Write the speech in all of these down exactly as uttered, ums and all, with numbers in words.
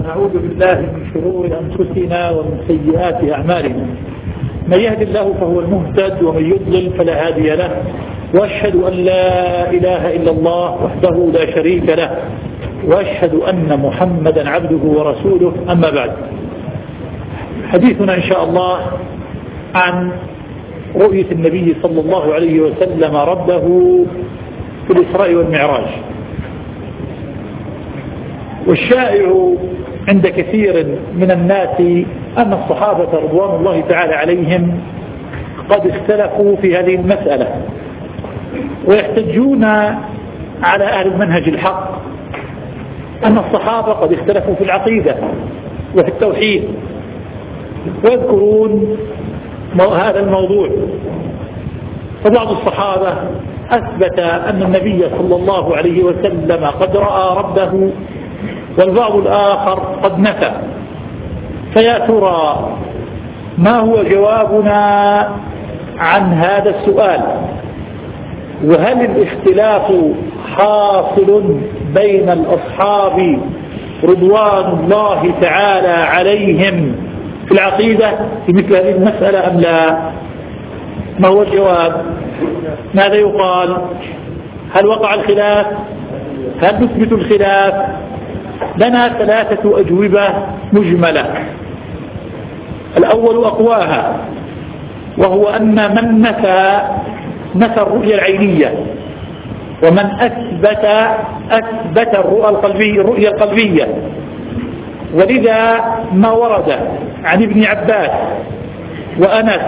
ونعوذ بالله من شرور أنفسنا ومن سيئات أعمالنا. من يهد الله فهو المهتد ومن يضلل فلا هادي له، وأشهد أن لا إله إلا الله وحده لا شريك له، وأشهد أن محمدا عبده ورسوله. أما بعد، حديثنا إن شاء الله عن رؤية النبي صلى الله عليه وسلم ربه في الإسراء والمعراج. والشائع عند كثير من الناس أن الصحابة رضوان الله تعالى عليهم قد اختلفوا في هذه المسألة، ويحتجون على أهل المنهج الحق أن الصحابة قد اختلفوا في العقيدة وفي التوحيد، ويذكرون هذا الموضوع. فبعض الصحابة أثبت أن النبي صلى الله عليه وسلم قد رأى ربه، والبعض الآخر قد نفى. فيا ترى ما هو جوابنا عن هذا السؤال؟ وهل الاختلاف حاصل بين الأصحاب رضوان الله تعالى عليهم في العقيدة في مثل هذه المسألة أم لا؟ ما هو الجواب؟ ماذا يقال؟ هل وقع الخلاف؟ هل نثبت الخلاف؟ لنا ثلاثة أجوبة مجملة. الأول أقواها، وهو أن من نفى نفى الرؤية العينية، ومن أثبت أثبت الرؤية القلبية الرؤية القلبية. ولذا ما ورد عن ابن عباس وأنس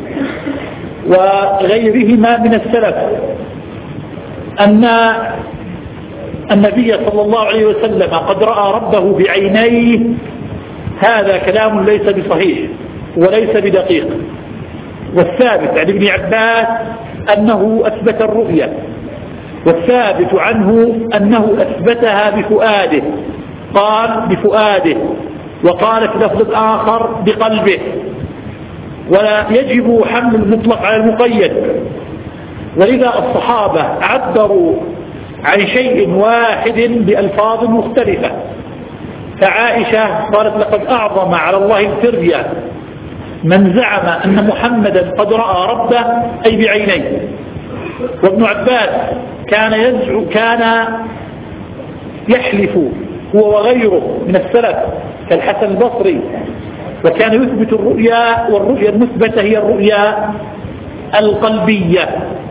وغيرهما من السلف أن النبي صلى الله عليه وسلم قد رأى ربه بعينيه، هذا كلام ليس بصحيح وليس بدقيق. والثابت عن ابن عباس أنه أثبت الرؤية، والثابت عنه أنه أثبتها بفؤاده، قال بفؤاده، وقال في لفظ آخر بقلبه. ولا يجب حمل المطلق على المقيد، ولذا الصحابة عبروا عن شيء واحد بألفاظ مختلفة. فعائشة قالت لقد أعظم على الله الفرية من زعم أن محمدا قد رأى ربه أي بعينيه. وابن عباس كان يزعم كان يحلف هو وغيره من السلف كالحسن البصري، وكان يثبت الرؤيا، والرؤيا المثبتة هي الرؤيا القلبية.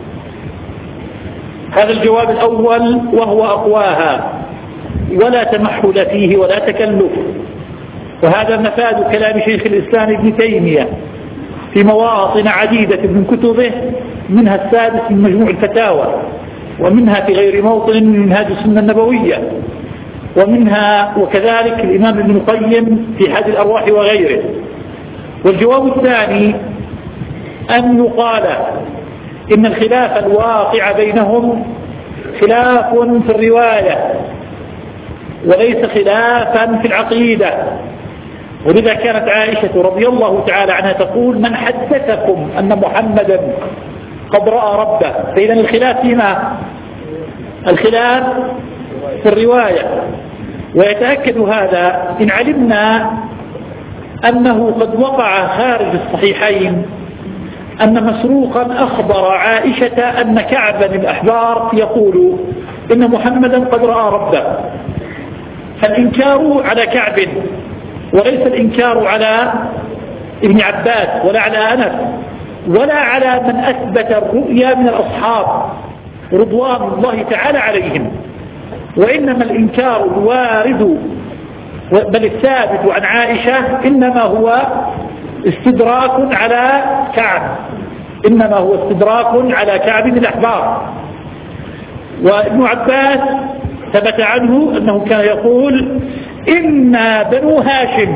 هذا الجواب الأول وهو أقواها، ولا تمحل فيه ولا تكلف. وهذا مفاد كلام شيخ الإسلام ابن تيمية في مواطن عديدة من كتبه، منها السادس من مجموع الفتاوى، ومنها في غير موطن من منهاج السنة النبوية، ومنها وكذلك الإمام ابن القيم في حاد الأرواح وغيره. والجواب الثاني أن يقال إن الخلاف الواقع بينهم خلاف في الرواية وليس خلافا في العقيدة. ولذا كانت عائشة رضي الله تعالى عنها تقول: من حدثكم أن محمدا قد رأى ربه؟ فإذا الخلاف فيما الخلاف في الرواية. ويتأكد هذا إن علمنا أنه قد وقع خارج الصحيحين أن مسروقا أخبر عائشة أن كعبا الأحبار يقول إن محمدا قد رأى ربه. فالإنكار على كعب وليس الإنكار على ابن عباس ولا على أنس ولا على من أثبت الرؤيا من الأصحاب رضوان الله تعالى عليهم، وإنما الإنكار الوارد بل الثابت عن عائشة إنما هو استدراك على كعب إنما هو استدراك على كعب الأحبار. وابن عباس ثبت عنه أنه كان يقول: إنا بنو هاشم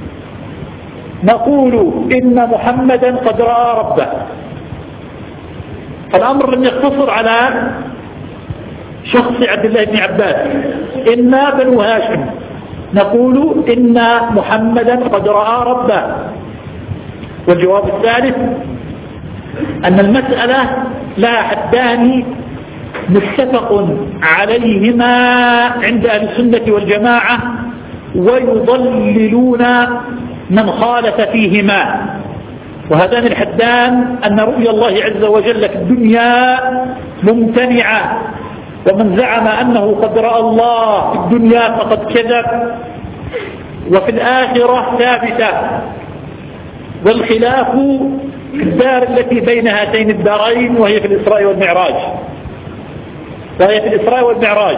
نقول إن محمدا قد رأى ربه. فالأمر لم يقتصر على شخص عبد الله بن عباس، إنا بنو هاشم نقول إن محمدا قد رأى ربه. والجواب الثالث أن المسألة لها حدان متفق عليهما عند أهل السنة والجماعة ويضللون من خالف فيهما. وهذان الحدان أن رؤيا الله عز وجل في الدنيا ممتنعة، ومن زعم أنه قد رأى الله في الدنيا فقد كذب، وفي الآخرة ثابتة. والخلاف في الدار التي بين هاتين الدارين، وهي في الإسراء والمعراج وهي في الإسراء والمعراج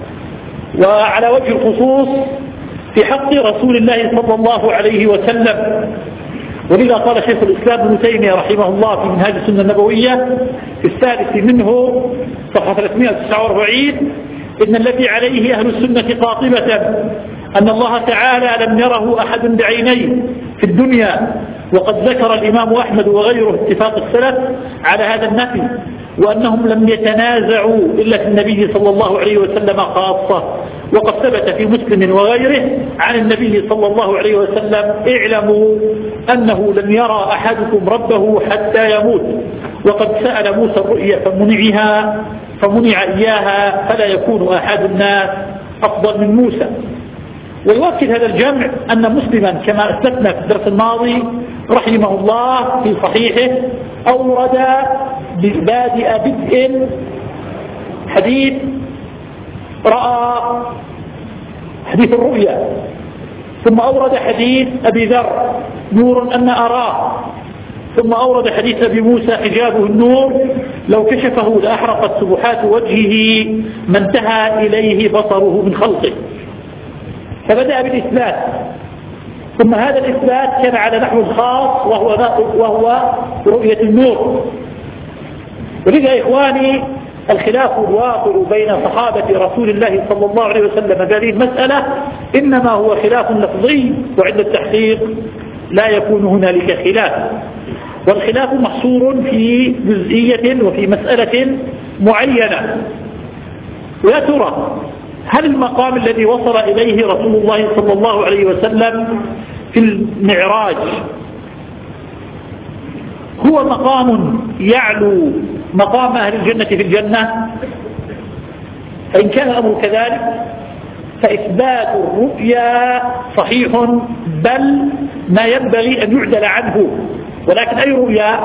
وعلى وجه الخصوص في حق رسول الله صلى الله عليه وسلم. ولذا قال شيخ الإسلام ابن تيمية رحمه الله في منهاج السنة النبوية في الثالث منه صفحة ثلاثمائة وتسعة وأربعين: إن الذي عليه أهل السنة قاطبة أن الله تعالى لم يره أحد بعينيه في الدنيا. وقد ذكر الإمام أحمد وغيره اتفاق السلف على هذا النفي، وأنهم لم يتنازعوا إلا في النبي صلى الله عليه وسلم خاصة. وقد ثبت في مسلم وغيره عن النبي صلى الله عليه وسلم: اعلموا أنه لم يرى أحدكم ربه حتى يموت. وقد سأل موسى الرؤيا فمنعها فمنع إياها، فلا يكون أحد الناس أفضل من موسى. ويؤكد هذا الجمع أن مسلما كما أسلفنا في الدرس الماضي رحمه الله في صحيحه أورد بادئ بدء حديث رأى حديث الرؤيا، ثم أورد حديث أبي ذر نور أن أراه، ثم أورد حديث أبي موسى حجابه النور لو كشفه لأحرقت سبحات وجهه ما انتهى إليه بصره من خلقه. فبدأ بالإثبات، ثم هذا الإثبات كان على نحو خاص وهو, وهو رؤية النور. ولذا إخواني الخلاف الواقع بين صحابة رسول الله صلى الله عليه وسلم في هذه المسألة إنما هو خلاف لفظي، وعند التحقيق لا يكون هنالك خلاف، والخلاف محصور في جزئية وفي مسألة معينة. ويا ترى هل المقام الذي وصل إليه رسول الله صلى الله عليه وسلم في المعراج هو مقام يعلو مقام أهل الجنة في الجنة؟ فإن كان الأمر كذلك فإثبات الرؤيا صحيح، بل ما ينبغي أن يعدل عنه. ولكن أي رؤيا؟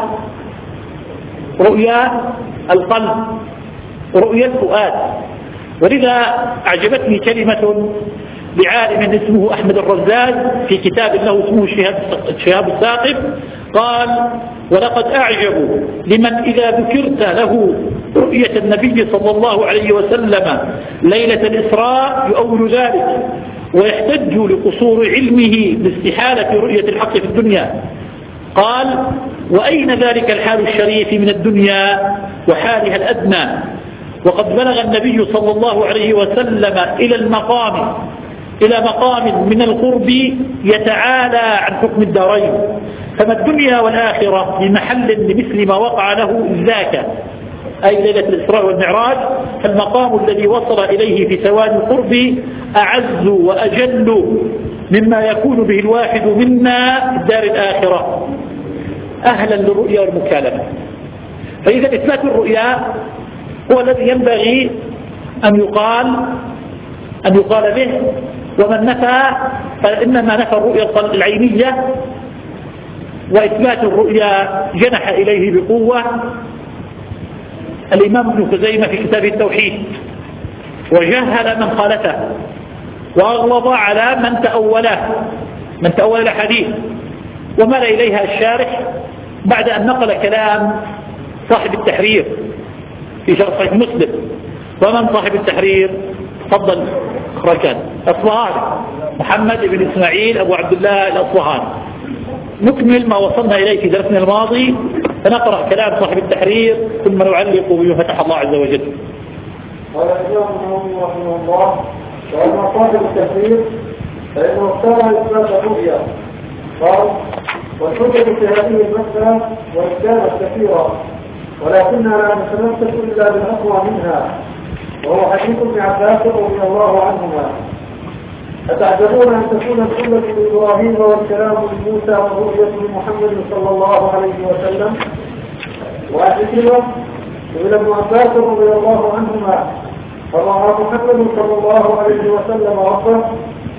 رؤيا القلب، رؤيا الفؤاد. ولذا أعجبتني كلمة لعالم اسمه أحمد الرزاز في كتاب له اسمه شهاب الثاقب، قال: ولقد أعجب لمن إذا ذكرت له رؤية النبي صلى الله عليه وسلم ليلة الإسراء يؤول ذلك ويحتج لقصور علمه باستحالة رؤية الحق في الدنيا. قال: وأين ذلك الحال الشريف من الدنيا وحالها الأدنى؟ وقد بلغ النبي صلى الله عليه وسلم إلى المقام إلى مقام من القرب يتعالى عن حكم الدارين، فما الدنيا والآخرة بمحل لمثل ما وقع له ذاك، أي ليلة الإسراء والمعراج. فالمقام الذي وصل إليه في ثواني القرب أعز وأجل مما يكون به الواحد منا في الدار الآخرة أهلا للرؤيا والمكالمة. فإذا إثبات الرؤيا هو الذي ينبغي أن يقال أن يقال به، ومن نفى فإنما نفى الرؤيا العينية، وإثبات الرؤيا جنح إليه بقوة الإمام ابن خزيمة في كتابه التوحيد، وجهل من خالفه، وأغلظ على من تأوله من تأول الحديث، ومال إليها الشارح بعد أن نقل كلام صاحب التحرير في شرح صحيح مسلم. ومن صاحب التحرير؟ تفضل ركان أصفهان، محمد بن إسماعيل أبو عبد الله الأصفهاني. نكمل ما وصلنا إليه في درسنا الماضي، فنقرأ كلام صاحب التحرير ثم نعلق بما فتح الله عز وجل. قال الإمام النووي رحمه الله: وأما صاحب التحرير فإنه اختار إثبات الرؤيا. قال: والحجة في هذه المسألة وإن كانت كثيرة ولكننا لا نتمسك إلا بالأقوى منها، وهو حديث ابن عباس رضي الله عنهما: أتعجبون أن تكون السنة لإبراهيم والكلام لموسى والرؤية لمحمد صلى الله عليه وسلم؟ وأحدثنا سئل ابن عباس رضي الله عنهما: فرأى محمد صلى الله عليه وسلم ربه؟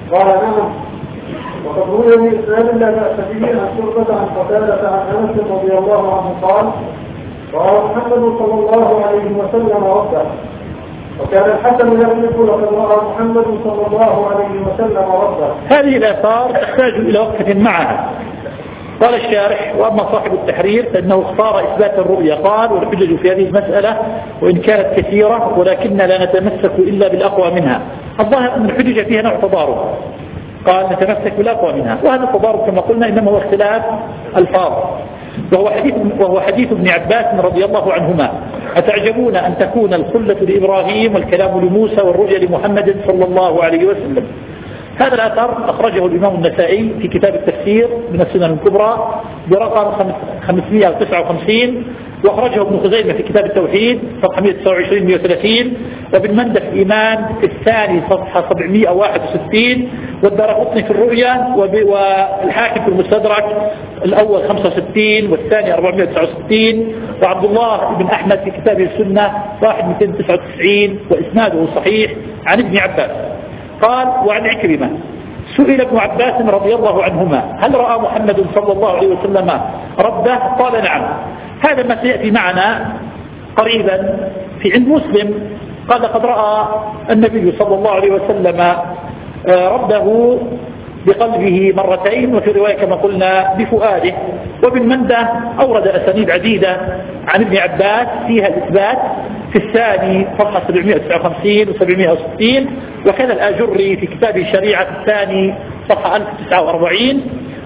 قال نعم. وقد روي من إسناد لا بأس به عن شعبة عن قتادة عن أنس رضي الله عنه قال قال محمد صلى الله عليه وسلم ربه. وكان الحسن يحلف لقد رأى محمد صلى الله عليه وسلم ربه. هذه الآثار تحتاج إلى وقفة معها. قال الشارح: وأما صاحب التحرير فإنه اختار إثبات الرؤيا. قال: والحجج في هذه المسألة وإن كانت كثيرة ولكننا لا نتمسك إلا بالأقوى منها. الظاهر أن الحجج فيها نوع تضارب، قال نتمسك بالأقوى منها، وهذا التضارب كما قلنا إنما هو اختلاف الفاظ. وهو حديث, وهو حديث ابن عباس رضي الله عنهما: أتعجبون أن تكون الخلة لإبراهيم والكلام لموسى والرؤيا لمحمد صلى الله عليه وسلم. هذا الأثر أخرجه الإمام النسائي في كتاب التفسير من السنن الكبرى برقم خمسمائة وتسعة وخمسين، وأخرجه ابن خزيمة في كتاب التوحيد صفحة مائة وتسعة وعشرين مائة وثلاثين، وابن مندة في الإيمان في الثاني صفحة سبعمائة وواحد وستين، والدارقطني في الرؤيا، والحاكم في المستدرك الأول خمسة وستين والثاني أربعمائة وتسعة وستين، وعبد الله بن أحمد في كتابه السنة واحد مئتين وتسعة وتسعين، وإسناده صحيح عن ابن عباس. قال: وعن عكرمة سئل ابن عباس رضي الله عنهما: هل رأى محمد صلى الله عليه وسلم ربه؟ قال: نعم. هذا ما سيأتي معنا قريبا في عند مسلم. قال: قد رأى النبي صلى الله عليه وسلم ربه بقلبه مرتين، وفي رواية كما قلنا بفؤاده. وابن مندة أورد أسانيد عديدة عن ابن عباس فيها الإثبات في الثاني صفحة سبعمائة وتسعة وخمسين وسبعمائة وستين، وكذا الآجري في كتاب الشريعة الثاني صفحة ألف وتسعة وأربعين.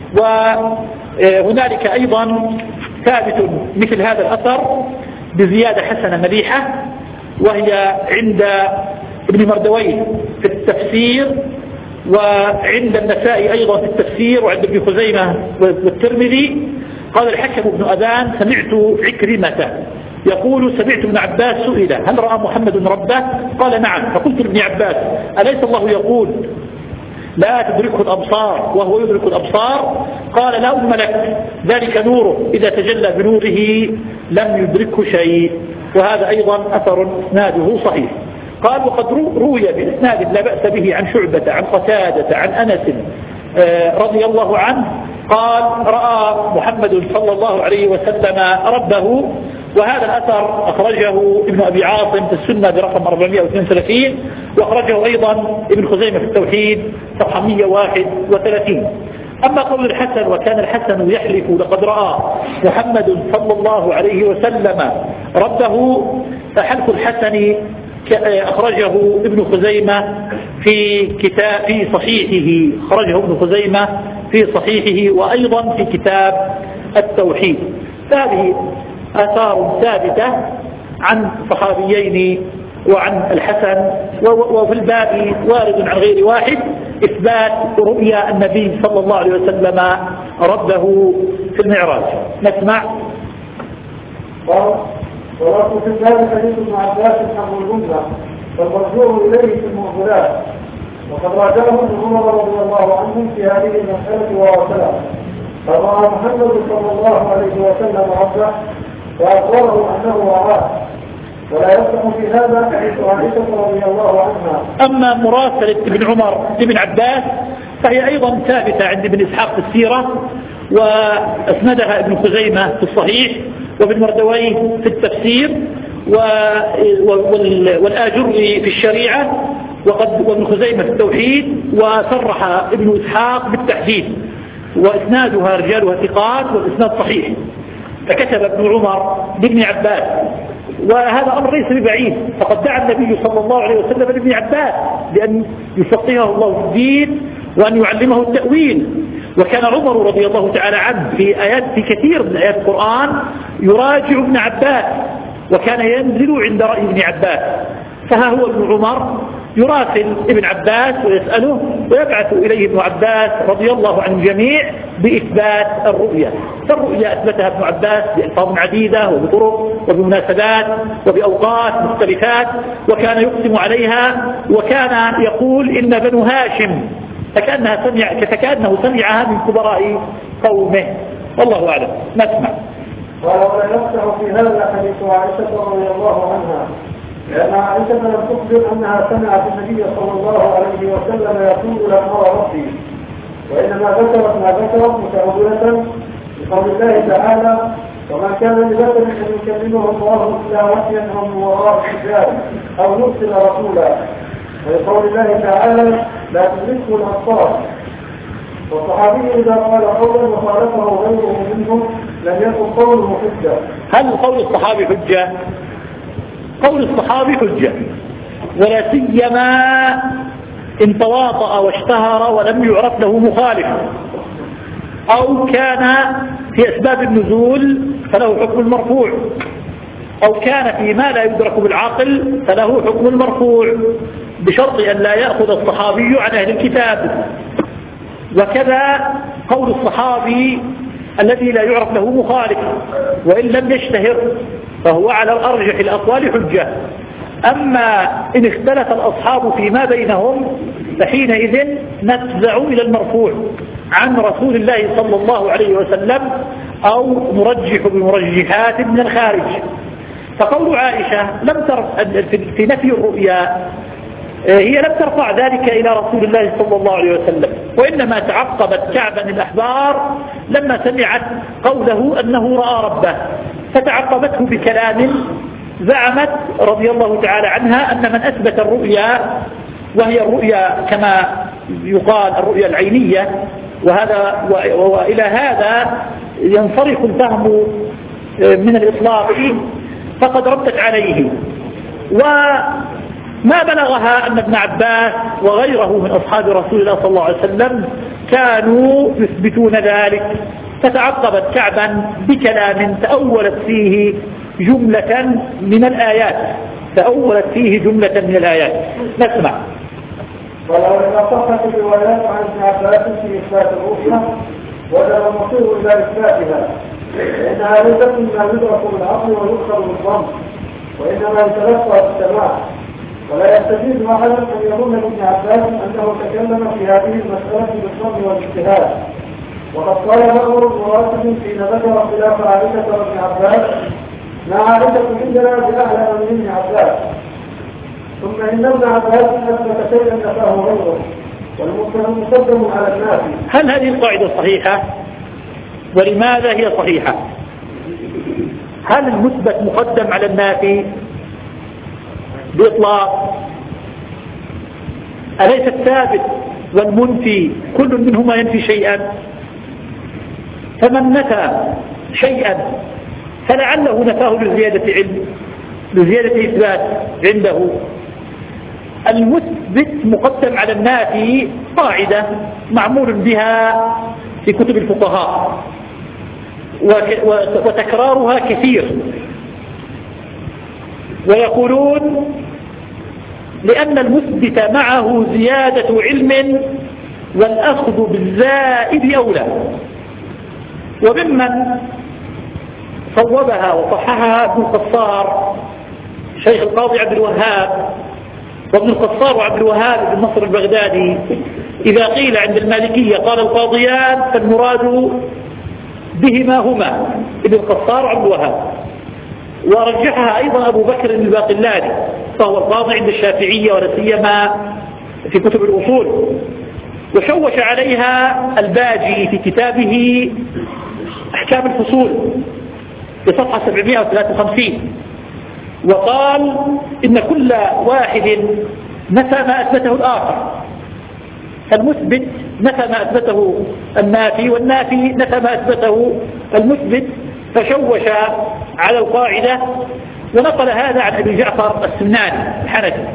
وهنالك أيضا ثابت مثل هذا الأثر بزيادة حسنة مليحة، وهي عند ابن مردويه في التفسير، وعند النسائي أيضا في التفسير، وعند ابن خزيمة والترمذي. قال الحكم بن أذان: سمعت عكرمة يقول: سمعت ابن عباس سئل: هل رأى محمد ربه؟ قال: نعم. فقلت لابن عباس: أليس الله يقول لا تدركه الأبصار وهو يدرك الأبصار؟ قال: لا أم لك، ذلك نوره، إذا تجلى بنوره لم يدركه شيء. وهذا أيضا أثر إسناده صحيح. قال: وقد روي بإسناد لا بأس به عن شعبة عن قتادة عن أنس رضي الله عنه قال: رأى محمد صلى الله عليه وسلم ربه. وهذا الأثر أخرجه ابن أبي عاصم في السنة برقم أربعمائة واثنين وثلاثين، وأخرجه أيضا ابن خزيمة في التوحيد صفحة مئة وواحد وثلاثين. أما قول الحسن: وكان الحسن يحلف لقد رأى محمد صلى الله عليه وسلم ربه، فحلف الحسن أخرجه ابن خزيمة في كتاب في صحيحه أخرجه ابن خزيمة في صحيحه وأيضا في كتاب التوحيد. هذه آثار ثابتة عن صحابيين وعن الحسن، وفي الباب وارد عن غير واحد إثبات رؤيا النبي صلى الله عليه وسلم ربه في المعراج. نسمع. ورأس في الباب حديث ابن عباس حمل الجملة والمرجوع إليه في المعضلات، وقد راجعه ابن عمر رضي الله عنه في هذه المسألة ووصلها. فرأى محمد صلى الله عليه وسلم ربه وأخبره أنه رآه، ولا يصح في هذا حديث عائشة رضي الله عنها. أما مراسلة ابن عمر لابن عباس فهي أيضا ثابتة عند ابن إسحاق في السيرة، وأسندها ابن خزيمة في الصحيح، وابن مردويه في التفسير، والآجري في الشريعة، وقد وابن خزيمة في التوحيد، وصرح ابن إسحاق بالتحديد، وإسنادها رجالها ثقات والإسناد صحيح. فكتب ابن عمر لابن عباس، وهذا أمر ليس ببعيد، فقد دعا النبي صلى الله عليه وسلم لابن عباس بأن يفقهه الله في الدين وأن يعلمه التأويل. وكان عمر رضي الله تعالى عنه في آيات في كثير من آيات القرآن يراجع ابن عباس، وكان ينزل عند رأي ابن عباس. فها هو ابن عمر يراسل ابن عباس ويسأله، ويبعث إليه ابن عباس رضي الله عن الجميع بإثبات الرؤيا. فالرؤيا أثبتها ابن عباس بألفاظ عديدة وبطرق وبمناسبات وبأوقات مختلفات، وكان يقسم عليها، وكان يقول إن بنو هاشم فكأنها سمع فكأنه سمعها من كبراء قومه. والله أعلم. نسمع. قال: ولا يفتح في هذا حديث عائشة رضي الله عنها لأن عائشة لم تخبر أنها سمعت النبي صلى الله عليه وسلم يقول لم أرى ربي، وإنما ذكرت ما ذكرت متأولة بقول الله تعالى: وما كان لبشر أن يكلمه الله إلا وحيا أو من وراء حجاب أو يرسل رسولا، وبقول الله تعالى: لا تدركه الأبصار. والصحابي إذا قال قولا وخالفه غيره منه لم يكن قوله حجة. هل قول الصحابي حجة؟ قول الصحابي حجة، ولا سيما إن تواطأ واشتهر ولم يعرف له مخالف، أو كان في أسباب النزول فله حكم المرفوع، أو كان فيما لا يدرك بالعقل فله حكم المرفوع، بشرط أن لا يأخذ الصحابي عن أهل الكتاب. وكذا قول الصحابي الذي لا يعرف له مخالف وإن لم يشتهر فهو على الأرجح الأقوال حجة. أما إن اختلف الأصحاب فيما بينهم فحينئذ نفزع إلى المرفوع عن رسول الله صلى الله عليه وسلم، أو نرجح بمرجحات من الخارج. فقول عائشة لم ترفع في نفي الرؤيا، هي لم ترفع ذلك إلى رسول الله صلى الله عليه وسلم، وإنما تعقبت كعبا الأحبار لما سمعت قوله أنه رأى ربه، فتعقبته بكلام زعمت رضي الله تعالى عنها أن من أثبت الرؤيا، وهي الرؤيا كما يقال الرؤيا العينية، وهذا وإلى هذا ينصرف الفهم من الإطلاق، فقد ردت عليه. وما بلغها أن ابن عباس وغيره من أصحاب رسول الله صلى الله عليه وسلم كانوا يثبتون ذلك، فتعقبت كعبا بكلام تأولت فيه جملة من الآيات تأولت فيه جملة من الآيات. نسمع. ولو إذا صحت الروايات عن ابن عباس في إثبات الرؤيا وجب المصير إلى إثباتها، لأنها ليست مما يدرك بالعقل ويؤخذ بالظن، وإنما يتلقى بالسماع. ولا يستفيد أحد أن يظن ابن عباس أنه تكلم في هذه المسألة بالظن والاجتهاد، وقد قال مأمر مراتب حين ذكر اختلاف عائشة وابن عباس: ما عائشة عندنا بأعلم من ابن عباس. ثم إن ابن عباس أثبت شيئا نفاه غيره، والمسلم مقدم على الناس. هل هذه القاعدة صحيحة؟ ولماذا هي صحيحة؟ هل المثبت مقدم على النافي بإطلاق؟ أليس الثابت والمنفي كل منهما ينفي شيئا؟ فمن نفى شيئا فلعله نفاه لزيادة علم، لزيادة إثبات عنده. المثبت مقدم على النافي قاعدة معمول بها في كتب الفقهاء وتكرارها كثير، ويقولون لأن المثبت معه زيادة علم والأخذ بالزائد أولى. وممن صوبها وصححها ابن القصار شيخ القاضي عبد الوهاب، وابن القصار وعبد الوهاب بن نصر البغدادي إذا قيل عند المالكية قال القاضيان فالمراد بهما هما ابن القصار وعبد الوهاب. ورجحها أيضا أبو بكر الباقلاني فهو القاضي عند الشافعية ولا سيما في كتب الأصول. وشوش عليها الباجي في كتابه أحكام الفصول في صفحة سبعمائة وثلاثة وخمسين، وقال إن كل واحد نفى ما أثبته الآخر، فالمثبت نفى ما أثبته النافي، والنافي نفى ما أثبته المثبت، فشوش على القاعدة. ونقل هذا عن أبي جعفر السمناني الحنفي.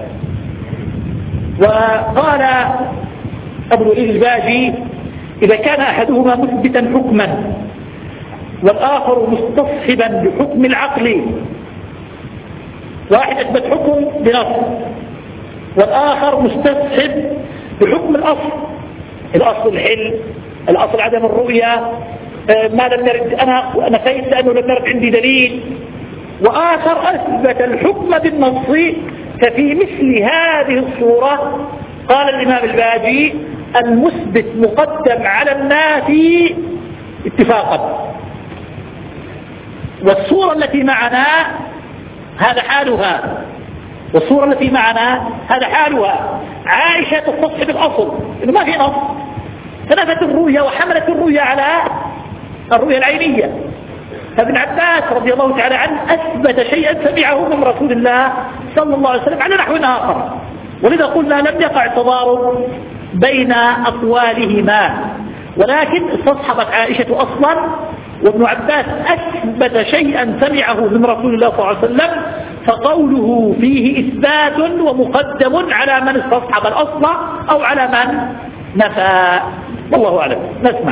وقال أبو الوليد الباجي: إذا كان أحدهما مثبتا حكما والآخر مستصحبا لحكم العقل، واحد أثبت حكم بنص والآخر مستصحب بحكم الأصل، الأصل الحل، الأصل عدم الرؤية، ما لم نرد أنا نفيت لأنه لم نرد عندي دليل، وآخر أثبت الحكم بالنص، ففي مثل هذه الصورة قال الإمام الباجي: المثبت مقدم على النافي اتفاقا. والصورة التي معنا هذا حالها، والصورة التي معنا هذا حالها. عائشة تستصحب الأصل إنه ما في نص، فنفت الرؤيا وحملت الرؤيا على الرؤيا العينية. فابن عباس رضي الله تعالى عنه أثبت شيئا سمعه من رسول الله صلى الله عليه وسلم على نحو آخر، ولذا قلنا لم يقع تضارب بين أقوالهما، ولكن استصحبت عائشة أصلا وابن عباس أثبت شيئا سمعه من رسول الله صلى الله عليه وسلم، فقوله فيه إثبات ومقدم على من استصحب الأصل أو على من نفى. والله أعلم. نسمع.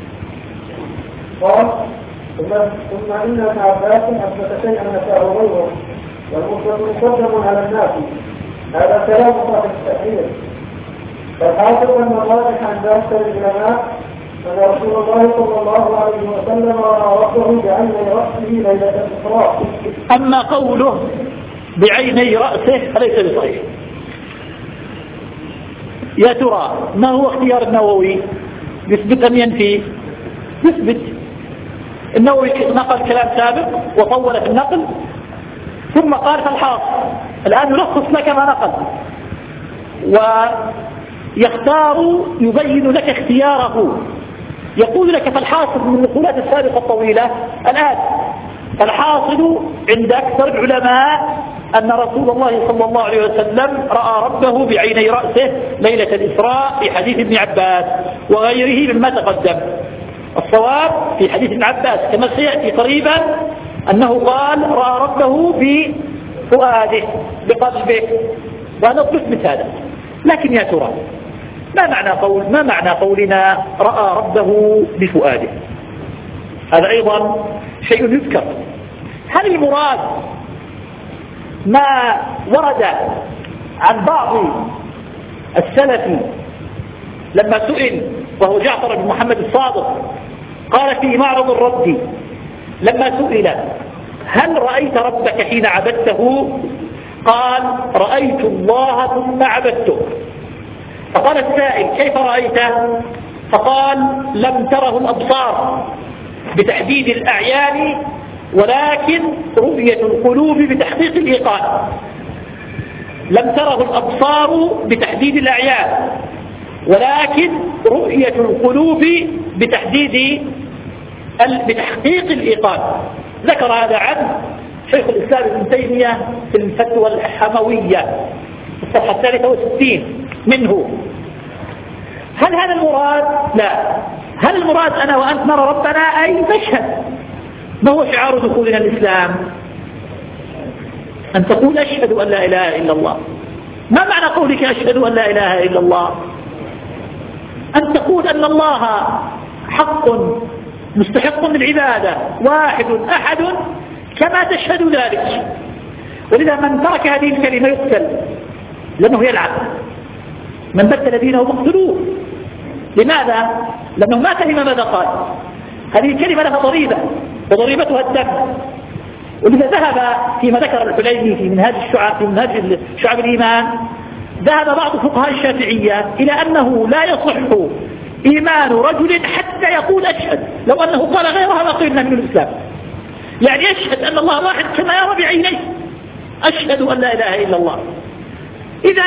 قال ثم إن ابن عباس أثبت شيئا نفاه غيره والمثبت مقدم على الناس. هذا كلام صاحب التأثير. فالحاصل أن الراجح عند أكثر العلماء أن رسول الله صلى الله عليه وسلم رأى ربه بعيني رأسه ليلة الإسراء. أما قوله بعيني رأسه فليس بصحيح. يا ترى ما هو اختيار النووي؟ يثبت أم ينفي؟ يثبت. النووي نقل كلام سابق وطول في النقل ثم قال فالحاصل الآن يلخص لك ما نقل ويختار يبين لك اختياره. يقول لك فالحاصل من النقولات السابقة الطويلة الآن فالحاصل عند أكثر العلماء أن رسول الله صلى الله عليه وسلم رأى ربه بعيني رأسه ليلة الإسراء في حديث ابن عباس وغيره مما تقدم. الصواب في حديث ابن عباس كما سيأتي قريبا أنه قال رأى ربه بفؤاده بقلبه، ونطلق مثالا. لكن يا ترى ما معنى قول ما معنى قولنا رأى ربه بفؤاده؟ هذا أيضا شيء يذكر. هل المراد ما ورد عن بعض السلف لما سئل وهو جعفر بن محمد الصادق قال في معرض الرد لما سئل هل رأيت ربك حين عبدته؟ قال رأيت الله ثم عبدته. فقال السائل كيف رأيته؟ فقال لم تره الأبصار بتحديد الأعيان ولكن رؤية القلوب بتحقيق الإيقان. لم تره الأبصار بتحديد الأعيان ولكن رؤية القلوب بتحديد بتحقيق الإيقان. ذكر هذا عن شيخ الإسلام ابن تيمية في الفتوى الحموية في الصفحة الثالثة والستين منه. هل هذا المراد؟ لا. هل المراد أنا وأنت نرى ربنا أي مشهد؟ ما هو شعار دخولنا الإسلام؟ أن تقول أشهد أن لا إله إلا الله. ما معنى قولك أشهد أن لا إله إلا الله؟ أن تقول أن الله حق مستحق للعبادة واحد أحد كما تشهد ذلك. ولذا من ترك هذه الكلمة يقتل لأنه يلعب. من بدل دينه مقتلوه. لماذا؟ لأنه ما فهم ماذا قال. هذه الكلمة لها ضريبة وضريبتها الدم. ولذا ذهب فيما ذكر الحليمي في منهاج الشعب في منهاج شعب الإيمان ذهب بعض فقهاء الشافعية إلى أنه لا يصح إيمان رجل حتى يقول أشهد، لو أنه قال غيرها ما قلنا من الإسلام. يعني يشهد أن الله واحد كما يرى بعينيه. أشهد أن لا إله إلا الله. إذا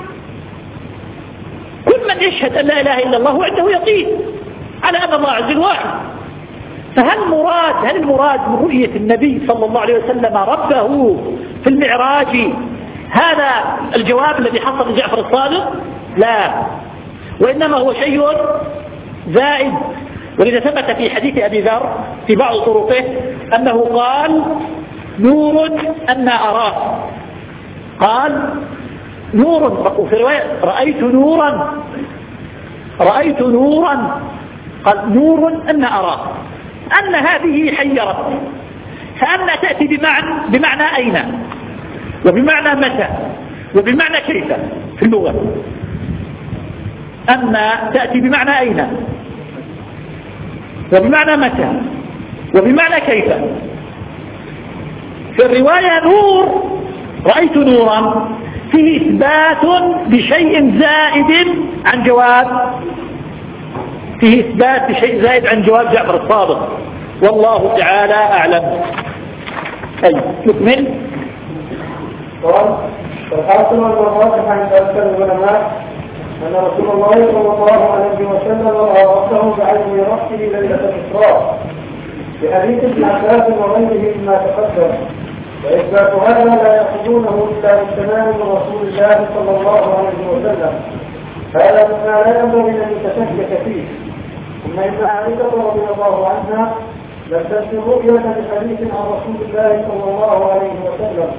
كل من يشهد أن لا إله إلا الله هو عنده يقين على أن الله عز واحد. فهل المراد هل المراد من رؤية النبي صلى الله عليه وسلم ربه في المعراج هذا الجواب الذي حصل جعفر الصادق؟ لا، وإنما هو شيء زائد. ولذا ثبت في حديث أبي ذر في بعض طرقه أنه قال نور أن أراه. قال نور، وفي رواية رأيت نورا رأيت نورا قال نور أن أراه. أن هذه حيرت، فأن تأتي بمعنى, بمعنى أين وبمعنى متى وبمعنى كيف في اللغة. أن تأتي بمعنى أين وبمعنى متى وبمعنى كيف. في الرواية نور رأيت نورا فيه إثبات بشيء زائد عن جواب فيه إثبات بشيء زائد عن جواب جعفر الصادق، والله تعالى أعلم. أي نكمل. قال فالحاصل أن الراجح عند أكثر العلماء أن رسول الله صلى الله عليه وسلم رأى ربه بعين رأسه ليلة الإسراء بحديث ابن عباس وغيره مما تقدم، وإثبات هذا لا يأخذونه إلا بالتمام من رسول الله صلى الله عليه وسلم. هذا مما لا ينبغي أن يتشكك فيه. ثم إن عائشة رضي الله عنها لم تنسب رؤية بحديث عن رسول الله صلى الله عليه وسلم،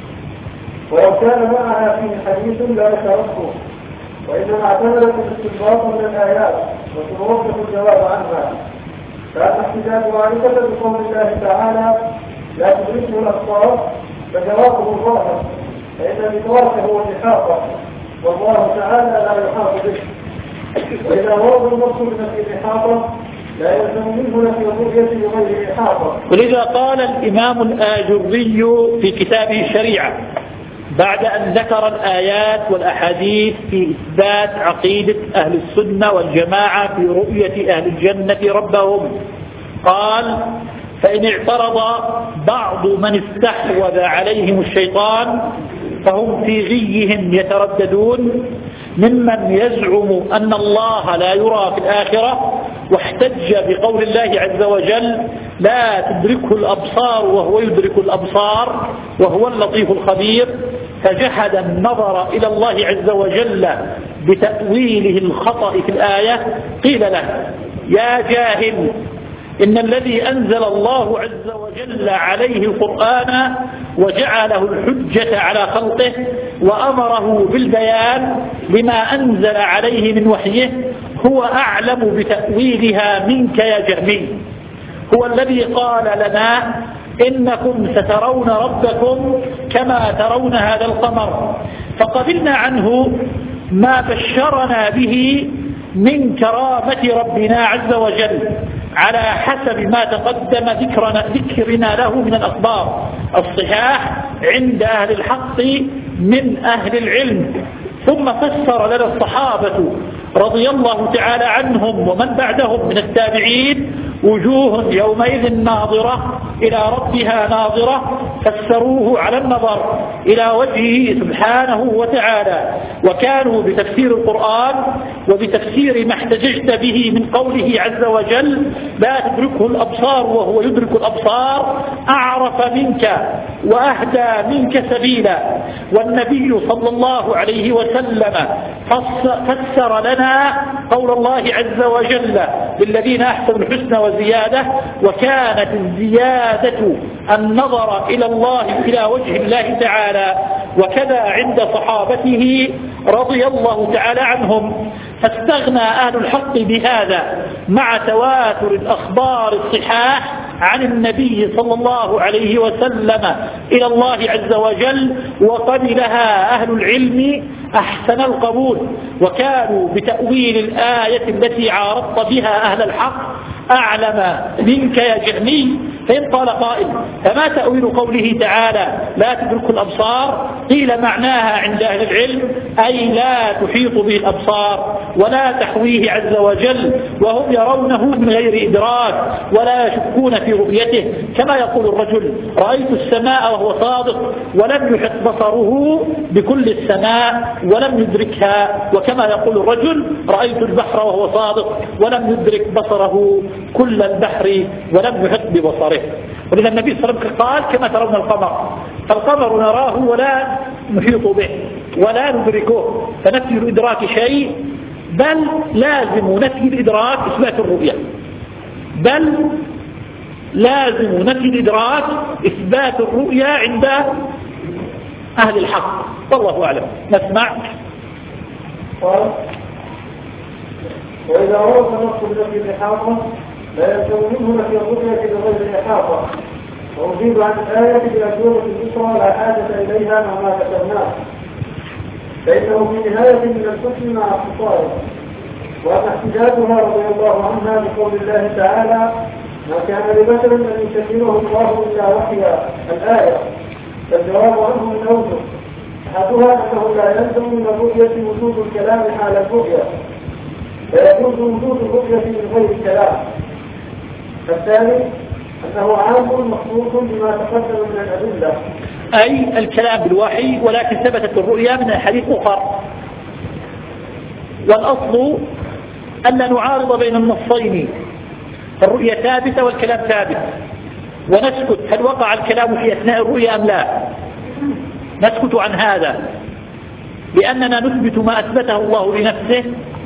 ولو كان معها فيه حديث لا ذكرته، وإنما اعتمدت الاستنباط من الآيات وتوضح الجواب عنها. فأما احتجاج عائشة بقول الله تعالى لا تدركه الأبصار فجوابه ظاهر، فإن الإدراك هو الإحاطة والله تعالى لا يحاط به. وإذا ورد النص بنفي الإحاطة لا يلزم منه نفي الرؤية بغير إحاطة. ولذا قال الإمام الآجري في كتابه الشريعة بعد أن ذكر الآيات والأحاديث في إثبات عقيدة أهل السنة والجماعة في رؤية أهل الجنة ربهم، قال: فإن اعترض بعض من استحوذ عليهم الشيطان فهم في غيهم يترددون ممن يزعم أن الله لا يرى في الآخرة، واحتج بقول الله عز وجل لا تدركه الأبصار وهو يدرك الأبصار وهو اللطيف الخبير، فجحد النظر إلى الله عز وجل بتأويله الخطأ في الآية. قيل له: يا جاهل، إن الذي أنزل الله عز وجل عليه القرآن وجعله الحجة على خلقه وأمره بالبيان لما أنزل عليه من وحيه هو أعلم بتأويلها منك يا جهمي. هو الذي قال لنا إنكم سترون ربكم كما ترون هذا القمر، فقبلنا عنه ما بشرنا به من كرامة ربنا عز وجل على حسب ما تقدم ذكرنا, ذكرنا له من الأخبار الصحاح عند أهل الحق من أهل العلم. ثم فسر لنا الصحابة رضي الله تعالى عنهم ومن بعدهم من التابعين وجوه يومئذ ناظرة إلى ربها ناظرة، فسروه على النظر إلى وجهه سبحانه وتعالى، وكانوا بتفسير القرآن وبتفسير ما احتججت به من قوله عز وجل لا تدركه الأبصار وهو يدرك الأبصار أعرف منك وأهدى منك سبيلا. والنبي صلى الله عليه وسلم فسر لنا قول الله عز وجل للذين أحسنوا الحسنى وزيادة، وكانت الزيادة النظر إلى الله إلى وجه الله تعالى، وكذا عند صحابته رضي الله تعالى عنهم. فاستغنى أهل الحق بهذا مع تواتر الأخبار الصحاح عن النبي صلى الله عليه وسلم إلى الله عز وجل، وقبلها أهل العلم أحسن القبول، وكانوا بتأويل الآية التي عارضت بها أهل الحق أعلم منك يا جهمي. فإن قال قائل: فما تأويل قوله تعالى لا تدرك الأبصار؟ قيل معناها عند أهل العلم أي لا تحيط به الأبصار ولا تحويه عز وجل، وهم يرونه من غير إدراك ولا يشكون في رؤيته، كما يقول الرجل رأيت السماء وهو صادق ولم يحط بصره بكل السماء ولم يدركها، وكما يقول الرجل رأيت البحر وهو صادق ولم يدرك بصره كل البحر ولم يحط ببصره. ولذا النبي صلى الله عليه وسلم قال كما ترون القمر، فالقمر نراه ولا نحيط به ولا ندركه، فنفي الإدراك شيء، بل لازم نفي الإدراك إثبات الرؤية، بل لازم نفي الإدراك إثبات الرؤية عند أهل الحق. والله أعلم. نسمع. قال: وإذا ورد نص النفي الإحاطة لا يلزم منه نفي الرؤية بغير إحاطة، وأجيب عن الآية بأجوبة الأخرى لا حاجة إليها مع ما ذكرناه، فإنه في نهاية من الحكم مع اختصاره. وأما احتجاجها رضي الله عنها بقول الله تعالى ما كان لبشر أن يكلمه الله إلا وحيا الآية، فالجواب عنه من أوجه: أحدها أنه لا يلزم من الرؤية وجود الكلام حال الرؤية، فيجوز وجود الرؤية من غير الكلام. الثاني أنه عام مخصوص بما تقدم من الأدلة، أي الكلام بالوحي، ولكن ثبتت الرؤيا من أحاديث أخرى. والأصل أن نعارض بين النصين، الرؤيا ثابتة والكلام ثابت، ونسكت هل وقع الكلام في أثناء الرؤيا أم لا، نسكت عن هذا لأننا نثبت ما أثبته الله لنفسه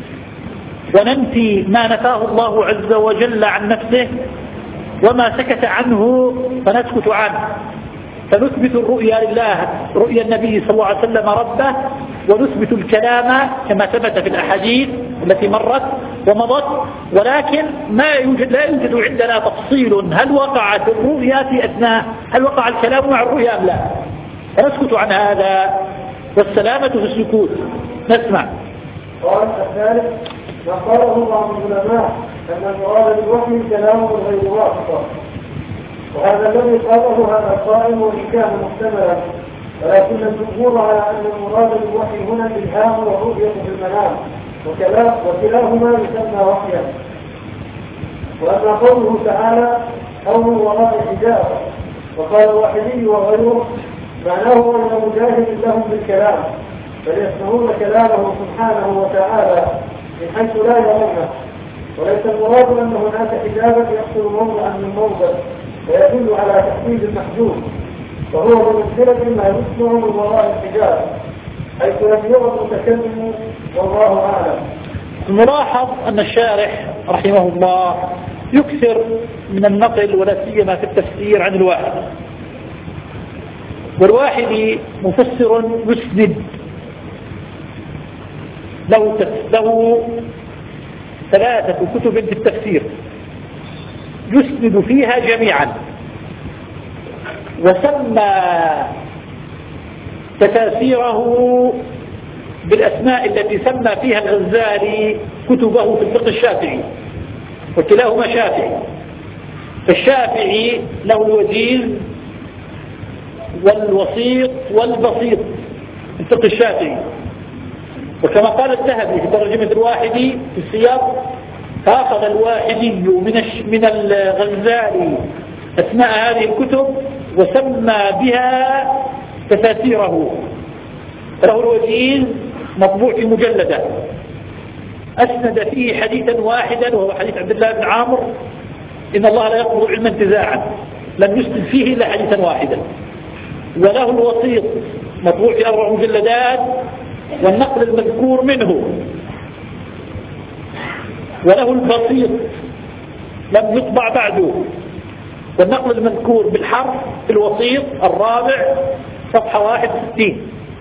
وننفي ما نفاه الله عز وجل عن نفسه، وما سكت عنه فنسكت عنه. فنثبت الرؤيا لله، رؤيا النبي صلى الله عليه وسلم ربه، ونثبت الكلام كما ثبت في الأحاديث التي مرت ومضت، ولكن ما يوجد لا يوجد عندنا تفصيل هل وقعت الرؤيا في أثناء، هل وقع الكلام مع الرؤيا أم لا، فنسكت عن هذا، والسلامة في السكوت. نسمع. قال الثالث ما قاله بعض العلماء أن المراد بالوحي كلام غير واقع، وهذا الذي قاله هذا القائل وإن كان محتملا، ولكن الجمهور على أن المراد بالوحي هنا الإلهام والرؤية في المنام، وكلاهما يسمى وحيا. وأما قوله تعالى أو من وراء حجاب، وقال الواحدي وغيره معناه أن مجاهد لهم بالكلام، بل يسمعون كلامه سبحانه وتعالى من حيث لا يرونه، وليس المراد أن هناك حجابا يحصل موضعا من موضع ويدل على تحديد المحدود، وهو بمنزلة ما يسمع من وراء الحجاب حيث لم يرى المتكلم، والله أعلم. الملاحظ أن الشارح رحمه الله يكثر من النقل ولا سيما في التفسير عن الواحد، والواحد مفسر مسند له له ثلاثة كتب في التفسير يسند فيها جميعا، وسمى تفاسيره بالأسماء التي سمى فيها الغزالي كتبه في الفقه الشافعي، وكلاهما شافعي. فالشافعي له الوجيز والوسيط والبسيط في الفقه الشافعي، وكما قال الذهبي في ترجمة الواحدي في السياق فأخذ الواحدي من من الغزالي أسماء هذه الكتب وسمى بها تفاسيره. له الوجيز مطبوع في مجلدة أسند فيه حديثا واحدا وهو حديث عبد الله بن عامر إن الله لا يقبض علما انتزاعا، لم يسند فيه إلا حديثا واحدا. وله الوسيط مطبوع في أربع مجلدات والنقل المذكور منه. وله البسيط لم يطبع بعده والنقل المذكور بالحرف في الوسيط الرابع صفحة واحد وستين.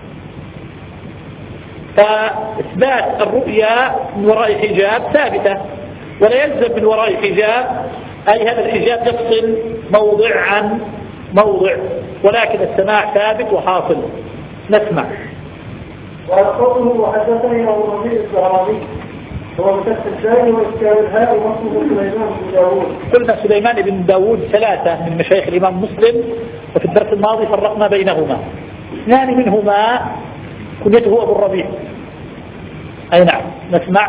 فإثبات الرؤيا من وراء حجاب ثابتة، ولا يلزم من وراء حجاب أي هذا الحجاب يفصل موضع عن موضع، ولكن السماع ثابت وحاصل. نسمع. وعلى قوله وحدثني أبو ربيع الزهراني هو بكسر الثاني وإسكان الهاء واسمه سليمان بن داوود. قلنا سليمان بن داوود ثلاثة من مشايخ الإمام مسلم، وفي الدرس الماضي فرقنا بينهما. اثنان منهما كنيته أبو الربيع. أي نعم. نسمع.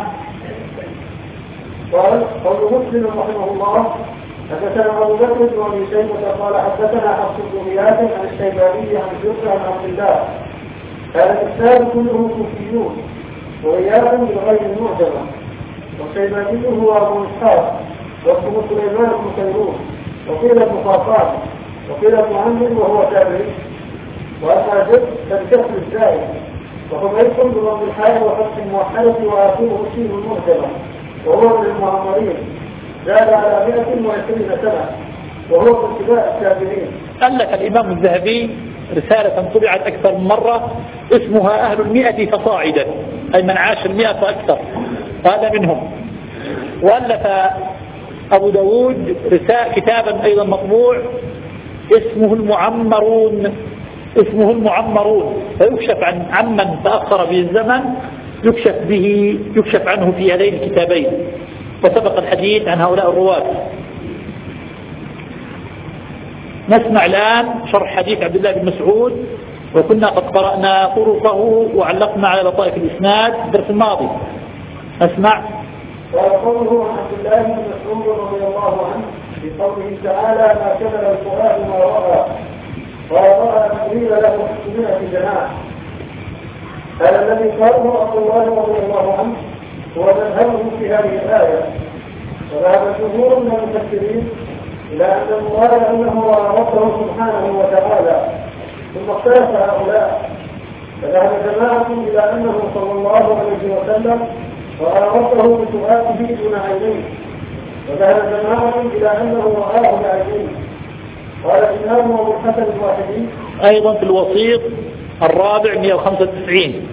قال قول مسلم رحمه الله حدثنا أبو بكر بن أبي شيبة قال حدثنا حفص بن غياث عن الشيباني عن جرة عن عبد الله كان الإسلام كله كوفيون وغياث بالغير المعجمة، والشيباني هو أبو إسحاق واسمه سليمان بن خيرون، وقيل ابن خاقان وقيل ابن عمرو وهو تابعي. وأما جد فبكسر الزائد وحميد بضم الحال وفتح الموحدة وآخره سين المعجمة، وهو من المعمرين زاد على مئة وعشرين سنة، وهو من اتباع التابعين. ألف الإمام الذهبي رسالة طبعت أكثر من مرة اسمها أهل المئة فصاعدا، أي من عاش المئة فأكثر، هذا منهم. وألف أبو داود رسالة كتابا أيضا مطبوع اسمه المعمرون، اسمه المعمرون، فيكشف عن عمن تأخر به الزمن يكشف به يكشف عنه في هذين الكتابين، وسبق الحديث عن هؤلاء الرواة. نسمع الآن شرح حديث عبد الله بن مسعود، وكنا قد قرأنا طرقه وعلقنا على لطائف الإسناد في الدرس الماضي. نسمع. وقوله عن عبد الله بن مسعود رضي الله عنه في قوله تعالى ما كذب الفؤاد ما رأى ورأى تقريب له ستمائة جناح. هذا الذي قاله عبد الله رضي الله عنه هو مذهبه في هذه الآية. وذهب جمهور من المفسرين إلى أن المراد أنه رأى ربه سبحانه وتعالى ثم اختلف هؤلاء، فذهب جماعة إلى أنه صلى الله عليه وسلم رأى ربه بسؤاله دون عينيه، وذهب جماعة إلى أنه رآه بعينيه. قال الإمام أبو الحسن الواحدي أيضا في الوسيط الرابع مئة وخمسة وتسعين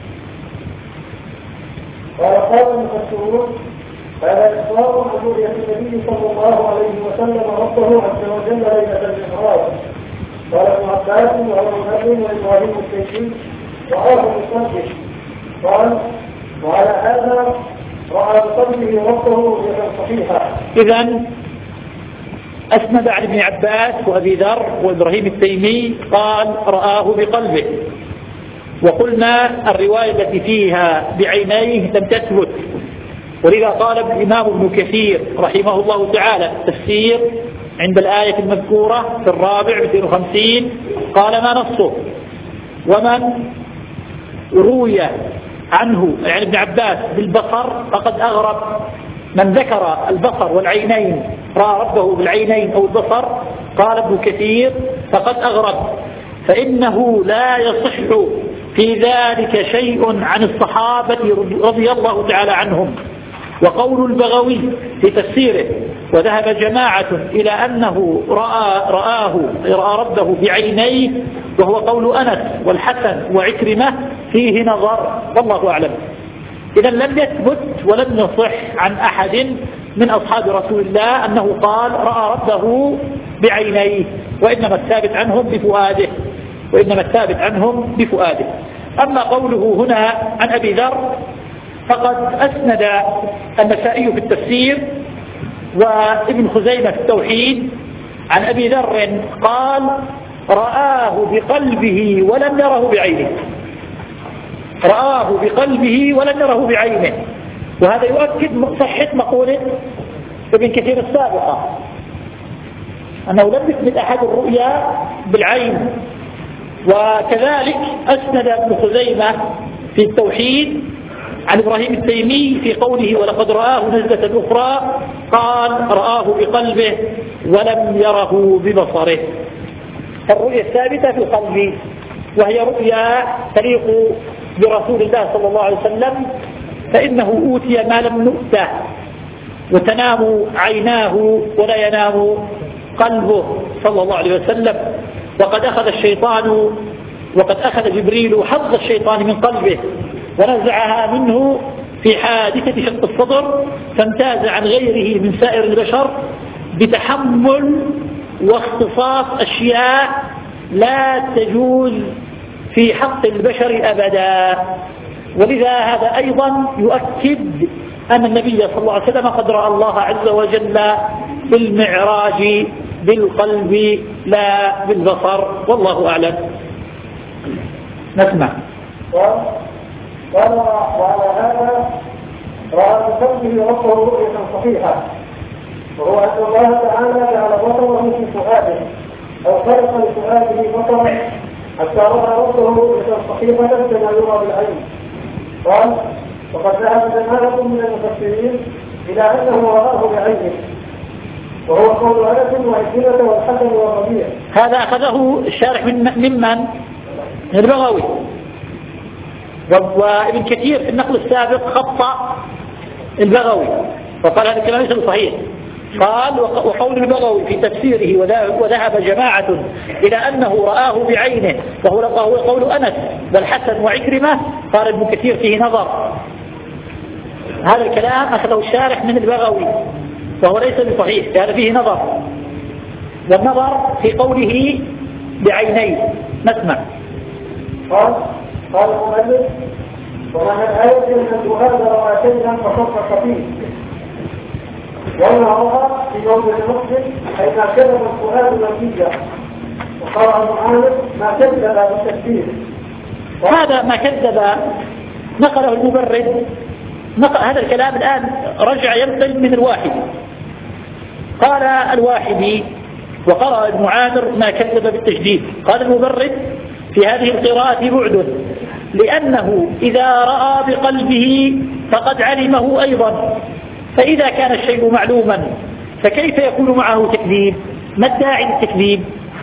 قال قال المفسرون هذا إخبار عن رؤية النبي صلى الله عليه وسلم ربه عز وجل ليلة المعراج. قال ابن عباس وابن مسلم وإبراهيم التيمي رآه بقلبه. قال وعلى هذا رأى بقلبه ربه رؤية صحيحة. إذن أسند عن ابن عباس وأبي ذر وإبراهيم التيمي قال رآه بقلبه. وقلنا الرواية التي فيها بعينيه لم تثبت، ولذا قال الإمام ابن كثير رحمه الله تعالى تفسير عند الآية المذكورة في الرابع مئتين وخمسين قال ما نصه. ومن روي عنه يعني ابن عباس بالبصر فقد أغرب. من ذكر البصر والعينين رأى ربه بالعينين أو البصر قال ابن كثير فقد أغرب، فإنه لا يصح في ذلك شيء عن الصحابة رضي الله تعالى عنهم. وقول البغوي في تفسيره وذهب جماعة إلى أنه رأى رآه رأى ربه بعينيه وهو قول أنس والحسن وعكرمة فيه نظر والله أعلم. إذا لم يثبت ولم يصح عن أحد من أصحاب رسول الله أنه قال رأى ربه بعينيه، وإنما الثابت عنهم بفؤاده وإنما الثابت عنهم بفؤاده. أما قوله هنا عن أبي ذر فقد أسند النسائي في التفسير وابن خزيمة في التوحيد عن أبي ذر قال رآه بقلبه ولم يره بعينه. رآه بقلبه ولم يره بعينه، وهذا يؤكد صحة مقولة ابن كثير السابقة أنه لم يثبت أحد الرؤيا بالعين. وكذلك أسند ابن خزيمة في التوحيد عن إبراهيم التيمي في قوله ولقد رآه نزلة أخرى قال رآه بقلبه ولم يره ببصره. الرؤيا الثابتة في القلب وهي رؤيا تليق برسول الله صلى الله عليه وسلم، فإنه أوتي ما لم نؤته، وتنام عيناه ولا ينام قلبه صلى الله عليه وسلم. وقد أخذ الشيطان وقد أخذ جبريل حظ الشيطان من قلبه ونزعها منه في حادثة شق الصدر، فامتاز عن غيره من سائر البشر بتحمل واختصاص أشياء لا تجوز في حق البشر أبدا. ولذا هذا أيضا يؤكد أن النبي صلى الله عليه وسلم قد رأى الله عز وجل بالمعراج بالقلب لا بالبصر والله أعلم. نسمع. قال وعلى هذا رأى بقلبه ربه رؤية صحيحة، وهو أن الله تعالى جعل بصره في فؤاده أو خلق لفؤاده بصرا حتى رأى ربه رؤية صحيحة كما يرى بالعين. قال وقد ذهب جماعة من المفسرين إلى أنه رآه بعينه، وهو قول أنس وعكرمة والحسن والربيع. هذا أخذه الشارح من ممن من البغوي، وابن كثير في النقل السابق خطأ البغوي وقال هذا الكلام ليس صحيح. قال وقول البغوي في تفسيره وذهب جماعة إلى أنه رآه بعينه وهو قول أنس والحسن وعكرمة، قال ابن كثير فيه نظر. هذا الكلام أخذه الشارح من البغوي وهو ليس بصحيح، هذا فيه نظر، والنظر في قوله بعينيه. نسمع. قال قال المؤلف ومن الآية أن هذا رأى شيئا فصدق فيه، وما رأى في يوم المسجد أي ما كذب الفؤاد نتيجة، وقال المعاند ما كذب بالتكفير. هذا ما كذب نقله المبرد، نقل هذا الكلام الآن رجع ينقل من الواحد، قال الواحدي وقرأ ابن عامر ما كذب بالتجديد. قال المبرد في هذه القراءة بعد، لأنه إذا رأى بقلبه فقد علمه أيضا، فإذا كان الشيء معلوما فكيف يكون معه تكذيب؟ ما الداعي للتكذيب؟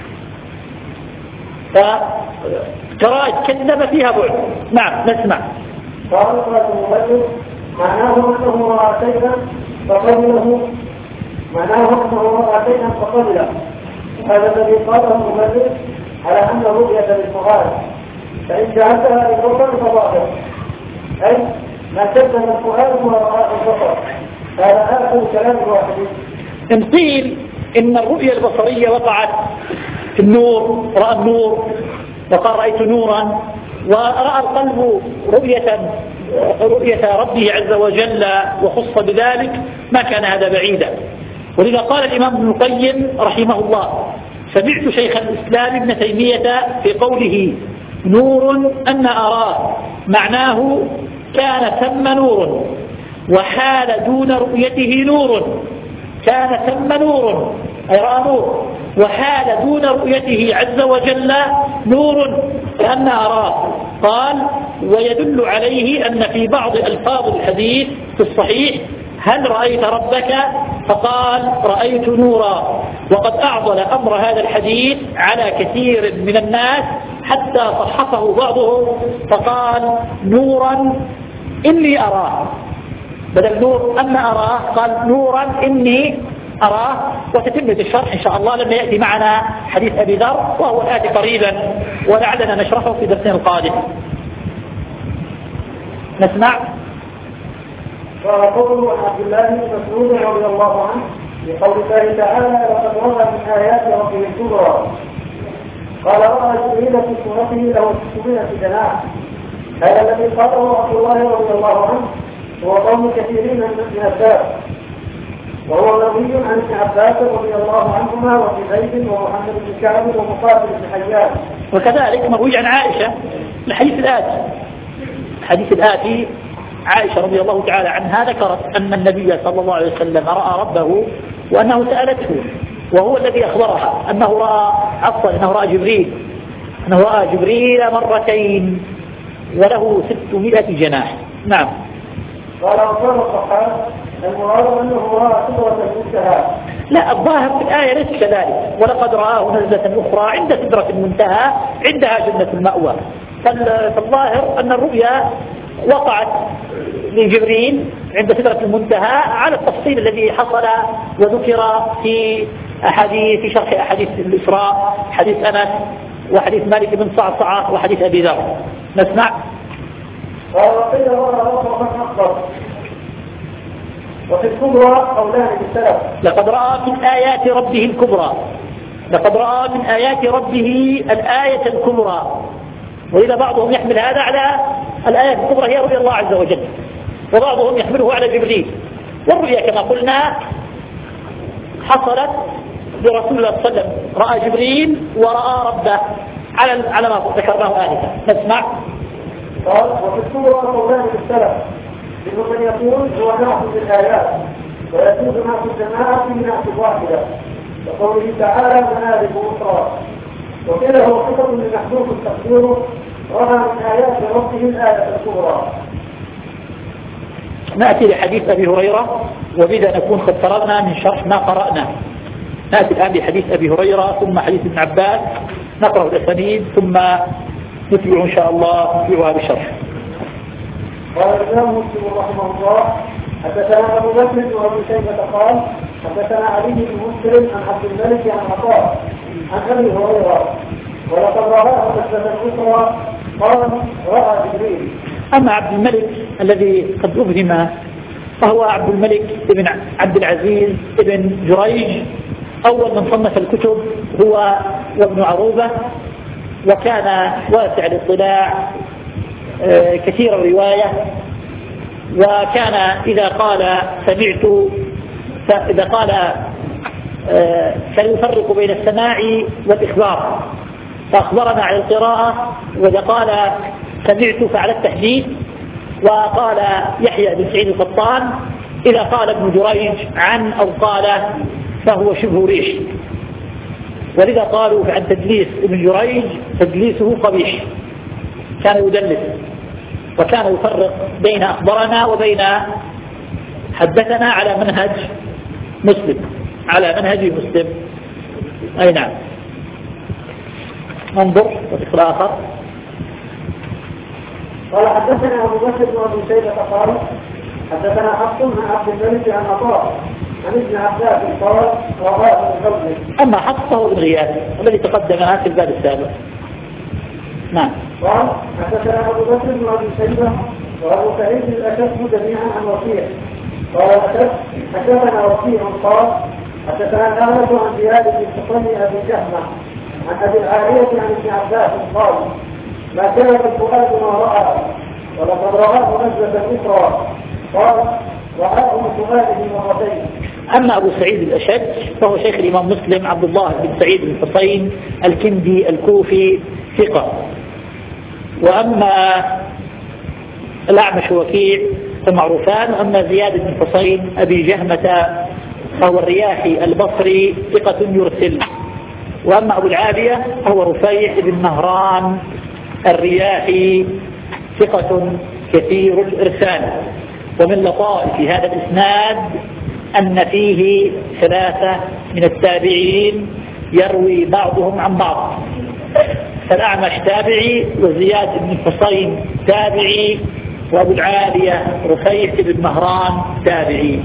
فقراءة كذب فيها بعد. نعم نسمع. قال المبرد معناه أنه رأى شيئا فقبله معناه أنه رأى شيئا فقبله. هذا الذي قاله المبرد على أن الرؤية للفؤاد، فإن جعلتها للبصر فظاهر، أي ما كذب الفؤاد ورأى البصر. هذا آخر كلام واحد. إن قيل إن الرؤية البصرية وقعت في النور، رأى النور وقال رأيت نورا، ورأى القلب رؤية رؤية ربه عز وجل وخص بذلك، ما كان هذا بعيدا. ولذا قال الإمام ابن القيم رحمه الله: سمعت شيخ الإسلام ابن تيمية في قوله نور أن أراه، معناه كان ثم نور وحال دون رؤيته نور، كان ثم نور أي رأى نور، وحال دون رؤيته عز وجل نور كأن أراه. قال: ويدل عليه أن في بعض ألفاظ الحديث في الصحيح هل رأيت ربك؟ فقال رأيت نورا. وقد أعضل أمر هذا الحديث على كثير من الناس حتى صحفه بعضهم فقال نورا إني أراه، بدل نور أن أراه قال نورا إني أراه. وتتمة الشرح إن شاء الله لما يأتي معنا حديث أبي ذر، وهو الآتي قريبا ولعلنا نشرحه في درسنا القادم. نسمع. وقوله عن عبد الله بن مسعود رضي الله عنه بقول الله تعالى: لقد رأى من آيات ربه الكبرى. قال: رأى جبريل في صورته له ستمائة جناح. هذا الذي قاله عبد الله رضي الله عنه هو قول كثيرين من الناس، وهو مروي عن ابن عباس رضي الله عنهما وابن زيد ومحمد بن كعب ومقاتل بن حيان. وكذلك مروي عن عائشة الحديث الآتي الحديث الآتي عائشة رضي الله تعالى عنها ذكرت أن النبي صلى الله عليه وسلم رأى ربه وأنه سألته، وهو الذي أخبرها أنه رأى عفوا أنه رأى جبريل أنه رأى جبريل مرتين وله ستمائة جناح. نعم. قال أصحاب الصحابة المراد أنه رأى سدرة المنتهى. لا، الظاهر في الآية ليس كذلك، ولقد رآه نزلة أخرى عند سدرة المنتهى عندها جنة المأوى. فالظاهر أن الرؤيا وقعت لجبريل عند سدرة المنتهى على التفصيل الذي حصل وذكر في أحاديث في شرح أحاديث الإسراء، حديث أنس وحديث مالك بن صعصعة وحديث أبي ذر. نسمع. وقيل رأى ربه أكبر. وفي الكبرى قولان بالسلف. لقد رأى من آيات ربه الكبرى، لقد رأى من آيات ربه الآية الكبرى. وإذا بعضهم يحمل هذا على الآية الكبرى هي رؤيا الله عز وجل، وبعضهم يحمله على جبريل. والرؤيا كما قلنا حصلت لرسول الله صلى الله عليه وسلم، رأى جبريل ورأى ربه على على ما ذكرناه آنفا. نسمع. قال: وفي الكبرى قولان بالسلف، منهم من يقول هو نعت بالآيات، ويجوز نعت الجماعة في نعت واحدة، وقوله تعالى: منابر أخرى. وكذا هو خطب لمحذوف التقدير رأى من آيات ربه الآية الكبرى. نأتي لحديث أبي هريرة، وبذا نكون قد فرغنا من شرح ما قرأنا. نأتي الآن لحديث أبي هريرة ثم حديث ابن عباس، نقرأ الأسانيد ثم نتبع إن شاء الله نتبعها بشرح. قال الإمام مسلم رحمه الله: حدثنا أبو بكر وأبو شيبة قال: حدثنا علي بن مسلم عن عبد الملك عن عطاء عن أبي هريرة ولقد رآه نزلة أخرى قال: رأى جبريل. أما عبد الملك الذي قد أبهم فهو عبد الملك ابن عبد العزيز ابن جريج، أول من صنف الكتب هو وابن عروبة، وكان واسع الاطلاع كثير الرواية، وكان إذا قال سمعت إذا قال سيفرق بين السماع والإخبار، فأخبرنا على القراءة، وإذا قال سمعت فعلى التحديث. وقال يحيى بن سعيد القطان إذا قال ابن جريج عن أو قال فهو شبه ريش، ولذا قالوا عن تدليس ابن جريج تدليسه قبيح، كان يدلس وكان يفرق بين أخبرنا وبين حدثنا على منهج مسلم، على منهج مسلم. أي نعم. انظر وذكر آخر. قال حدثنا أبو بكر بن أبي شيبة قال حدثنا حفص عن عبد الملك عن عطاء عن ابن عباس قال رواه الحزن. أما حفص فهو ابن غياث الذي تقدم في الباب السابق. نعم. قال حدثنا أبو بكر بن أبي شيبة وأبو سعيد الأشد جميعا عن وكيع قال الأشد حدثنا وكيع قال حدثنا الأعمش عن زياد بن حصين أبي جهمة عن أبي العالية عن ابن عباس قال ما كان الفؤاد ما رأى ولقد رآه نزلة أخرى قال رآه من فؤاده مرتين. أما أبو سعيد الأشج فهو شيخ الإمام مسلم عبد الله بن سعيد بن حصين الكندي الكوفي ثقة. وأما الأعمش وكيع فمعروفان. وأما زياد بن حصين أبي جهمة فهو الرياحي البصري ثقة يرسل. وأما أبو العالية فهو رفيع بن مهران الرياحي ثقة كثير الإرسال. ومن لطائف هذا الإسناد أن فيه ثلاثة من التابعين يروي بعضهم عن بعض، فالأعمش تابعي وزياد بن حصين تابعي وأبو العالية رفيع بن مهران تابعي.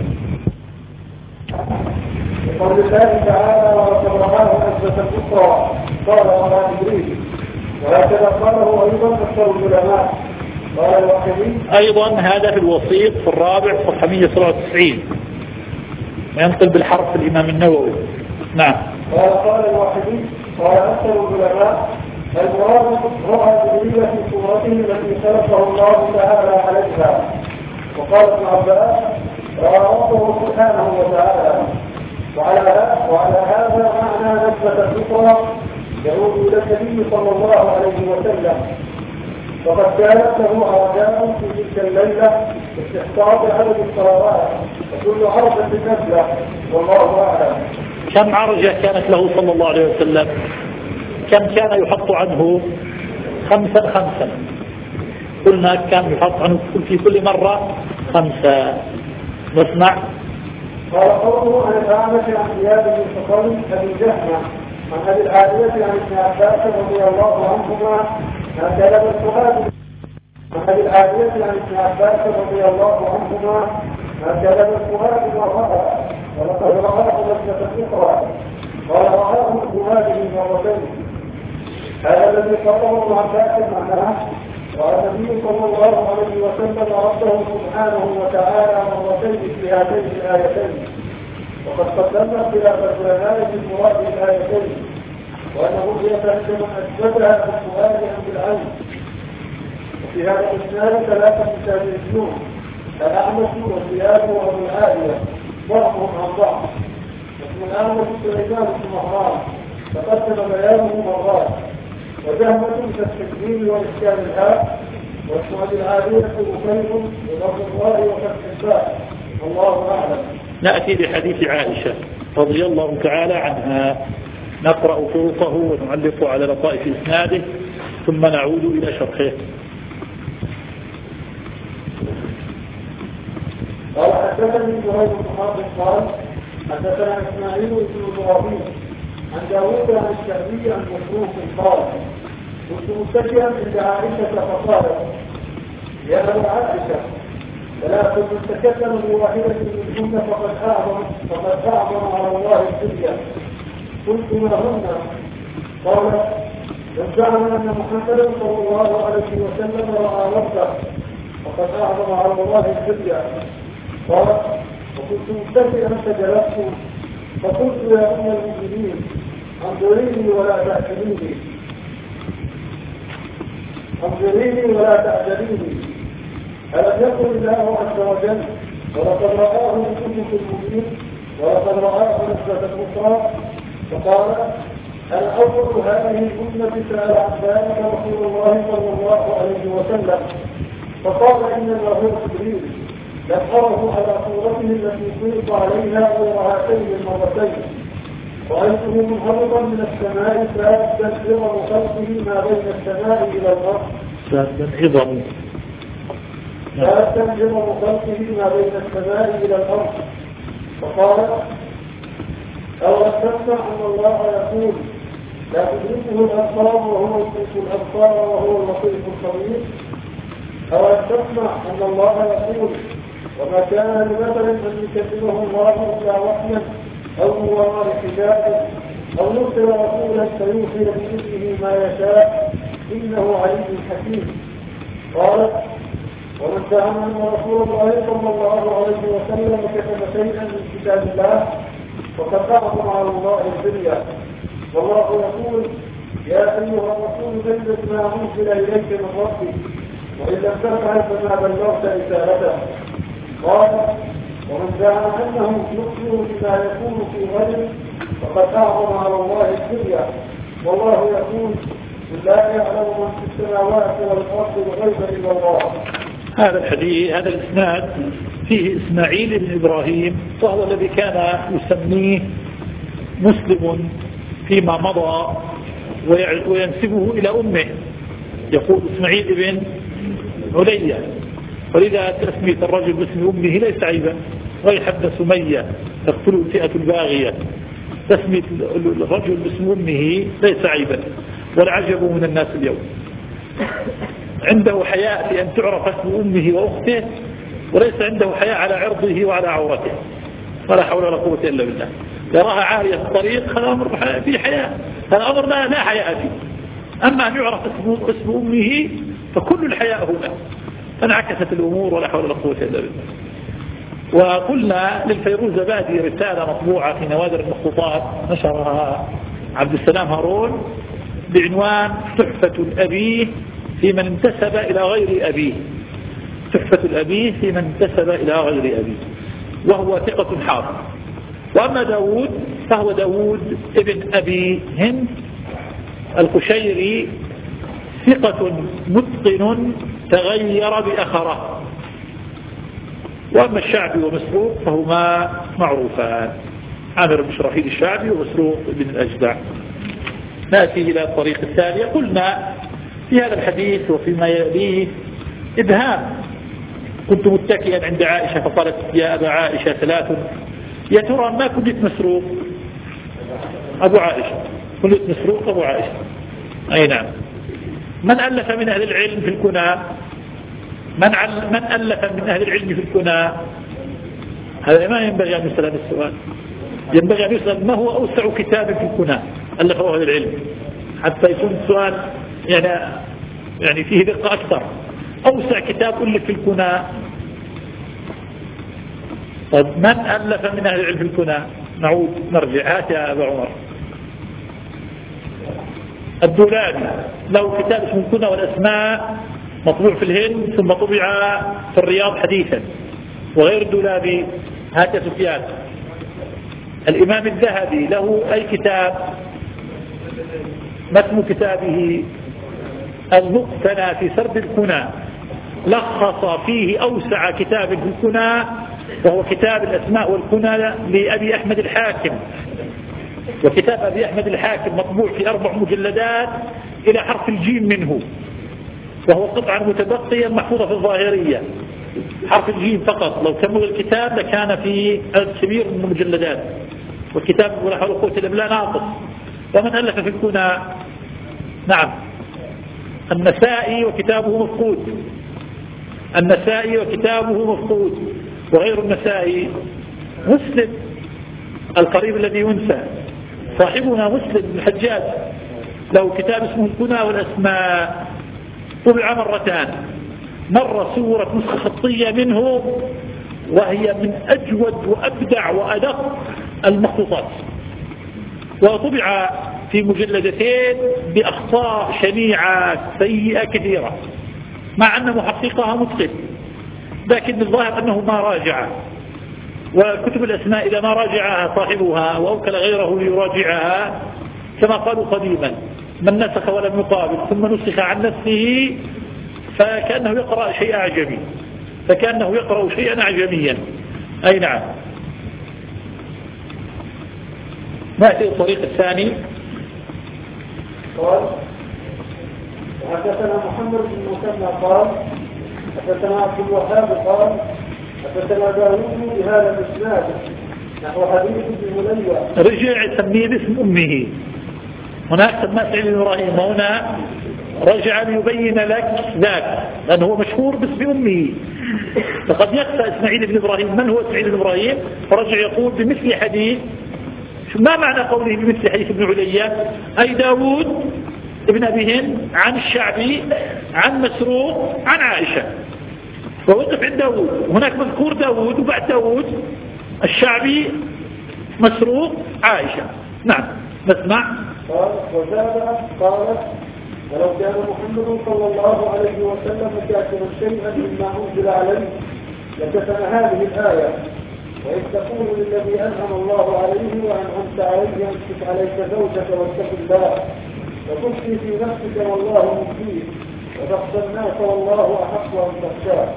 قول الله تعالى ولقد رآه نزلة أخرى قال وما إدريس وهكذا قاله أيضا أكثر العلماء. قال الواحدي أيضا هذا في الوسيط في الرابع صفحة مئة وسبعة وتسعين وينقل بالحرف الإمام النووي. نعم. قال قال الواحدي قال أكثر العلماء المراد رؤى جبريل في صورته التي خلقه الله تعالى عليها. وقال ابن عباس رأى ربه سبحانه وتعالى. وعلى وعلى هذا معنى نسبة أخرى يعود إلى النبي صلى الله عليه وسلم. وقد كانت له عرجاء في تلك الليلة استحقاق عدد الصلوات وكل عرجة نزلة والله أعلم. كم عرجة كانت له صلى الله عليه وسلم؟ كم كان يحط عنه؟ خمسا خمسا. قلنا كان يحط عنه في كل مرة خمسة. نسمع. قال قوله عن الأعمش عن زياد بن حصين أبي جهمة عن أبي العالية عن ابن عباس رضي الله عنهما ما كلم الفؤاد عن أبي العالية عن ابن عباس رضي الله عنهما ما كلم الفؤاد ما رأى ولقد رآه نزلة أخرى قال رآه من فؤاده مرتين. هذا الذي قرره ابن عباس معناه وعلى النبي صلى الله عليه وسلم ربه سبحانه وتعالى مرتين في هاتين الآيتين. وقد قدمنا خلاف العلماء في مراد الآيتين وأنه يتهجم أثبتها بالسؤال عن بالعلم. وفي هذا الإسناد ثلاثة تابعيون الأعمش وزياد وأبو العالية بعضهم عن بعض. اسم الأعمش سليمان بن مهران تقدم بيانه مرات وجهمة كالتكبير وإسكان الهاء واسم أبي العالية مخير بضرب الله وفتح الباء والله أعلم. نأتي بحديث عائشة رضي الله تعالى عنها نقرأ طرقه ونعلق على لطائف إسناده ثم نعود إلى شرحه. قال حدثني زهير بن حرب قال حدثنا إسماعيل بن إبراهيم عن داوود عن الشعبي عن مسروق قال كنت متكئا عند عائشة فقالت يا أبا عائشة فلا كنت تكلم بواحدة منهن فقد أعظم فقد أعظم على الله الدنيا. قلت ما هن؟ قالت من زعم أن محمدا صلى الله عليه وسلم رأى ربه فقد أعظم على الله الدنيا. قالت وكنت متكئا فجلست فقلت يا أم المؤمنين انظريني ولا تعجليني انظريني ولا تعجليني ألم يقل الله عز وجل ولقد رآه من المؤمنين ولقد رآه نزلة أخرى فقال أنا أول هذه الأمة سأل عن ذلك رسول الله صلى الله عليه وسلم فقال إنما هو جبريل لم أره على صورته التي فرض عليها غير هاتين المرتين. رأيته منهبطا من السماء سادا عظم خلقه ما بين السماء إلى الأرض. سادا عظم سادا عظم خلقه ما بين السماء إلى الأرض. فقال: أولم تسمع أن الله يقول: لا تدركه الأبصار وهو يدرك الأبصار وهو اللطيف الخبير. أولم تسمع أن الله يقول: وما كان لبشر أن يكلمه الله إلا وحيا أو من وراء حجاب أو يرسل رسولا فيوحي بإذنه ما يشاء إنه عليم حكيم. قال: ومن زعم أن رسول الله صلى الله عليه وسلم كتب شيئا من كتاب الله وقد أعظم على الله الدنيا. والله يقول: يا أيها الرسول بلغ ما أنزل إليك من ربك وإن لم تفعل فما بلغت رسالته. قال: ومن زعم أنه يخبر بما يكون في غد فقد أعظم على الله الدنيا. والله يقول: لا يعلم من في السماوات والأرض الغيب إلا الله. هذا الحديث هذا الإسناد فيه إسماعيل بن إبراهيم، وهو الذي كان يسميه مسلم فيما مضى وينسبه إلى أمه، يقول إسماعيل بن عليا، ولذا تسمية الرجل باسم أمه ليس عيبا. ريحة بن سمية تقتل الفئة الباغية، تسمية الرجل باسم أمه ليس عيبا، والعجب من الناس اليوم عنده حياء لأن تعرف اسم أمه وأخته، وليس عنده حياء على عرضه وعلى عورته، ولا حول ولا قوة إلا بالله. يراها عارية في الطريق، هذا أمر فيه حياء، هذا أمر لا, لا حياء فيه. أما أن يعرف اسم, اسم أمه فكل الحياء هنا. فانعكست الأمور ولا حول ولا قوة إلا بالله. وقلنا للفيروزبادي رسالة مطبوعة في نوادر المخطوطات نشرها عبد السلام هارون بعنوان تحفة الأبي في من انتسب إلى غير أبيه. تحفة الأبي في من انتسب إلى غير أبيه، وهو ثقة حافظ. وأما داود فهو داود ابن أبي هند القشيري، ثقة متقن تغير بأخره. وأما الشعبي ومسروق فهما معروفان، عامر بن شرحيل الشعبي ومسروق بن الأجدع. نأتي إلى الطريق الثانية. قلنا في هذا الحديث وفيما يليه إبهام. كنت متكئا عند عائشة فقالت: يا أبا عائشة ثلاث. يا ترى ما كنت مسروق؟ أبو عائشة. كنت مسروق أبو عائشة. أي نعم. من ألف من أهل العلم في الكنى؟ من, من ألف من أهل العلم في الكنى؟ هذا ما ينبغي أن يسأل هذا السؤال. ينبغي أن يسأل ما هو أوسع كتاب في الكنى ألفه أهل العلم، حتى يكون السؤال يعني يعني فيه دقة أكثر. أوسع كتاب ألف في الكنى. طيب من ألف من أهل العلم في الكنى؟ نعود نرجع. هات يا أبا عمر. الدولابي له كتاب اسمه الكنى والأسماء، مطبوع في الهند ثم طبع في الرياض حديثا. وغير الدولابي هات يا سفيان. الإمام الذهبي له أي كتاب؟ ما اسم كتابه؟ المقتنى في سرد الكنى. لخص فيه أوسع كتاب في الكنى، وهو كتاب الأسماء والكنى لأبي أحمد الحاكم. وكتاب أبي أحمد الحاكم مطبوع في أربع مجلدات إلى حرف الجيم منه، وهو قطعا متبقية محفوظة في الظاهرية. حرف الجيم فقط، لو كمل الكتاب لكان في كبير من المجلدات، والكتاب ولا حول ولا قوة إلا بالله ناقص. ومن ألف في الكنى؟ نعم، النسائي وكتابه مفقود. النسائي وكتابه مفقود. وغير النسائي مسلم القريب الذي ينسى، صاحبنا مسلم بن الحجاج له كتاب اسمه الكنى والأسماء، طبع مرتان. مرة صورة نسخة خطية منه، وهي من أجود وأبدع وأدق المخطوطات، وطبع في مجلدتين بأخطاء شنيعة سيئة كثيرة، مع أن محققها متقن، لكن الظاهر أنه ما راجع. وكتب الأسماء إذا ما راجعها صاحبها وأوكل غيره ليراجعها، كما قالوا قديما: من نسخ ولم يقابل ثم نسخ عن نفسه فكأنه يقرأ شيء أعجمي، فكأنه يقرأ شيئا أعجميا. أي نعم. نأتي الطريق الثاني. قال حدثنا محمد بن المثنى قال حدثنا عبد الوهاب قال حدثنا داوود بهذا الاسناد نحو حديث ابن مليح. رجع يسميه باسم امه، هناك سماه سعيد بن ابراهيم وهنا رجع ليبين لك ذاك لانه هو مشهور باسم امه، فقد يخفى اسماعيل بن ابراهيم من هو اسماعيل بن ابراهيم، فرجع يقول بمثل حديث. ما معنى قوله بمثل حديث ابن علية؟ أي داود ابن أبي هند عن الشعبي عن مسروق عن عائشة، ووقف عند داود. هناك مذكور داود وبعد داود الشعبي مسروق عائشة. نعم نسمع. قال وزاد قالت ولو كان محمد صلى الله عليه وسلم كاتبا شيئا مما أنزل عليه لكتب هذه الآية وإذ تقول للذي أنعم الله عليه وأنعمت عليه أمسك عليك زوجك واتق الله وتخفي في نفسك والله مخفيه وتخشى الناس والله أحق أن تخشاه.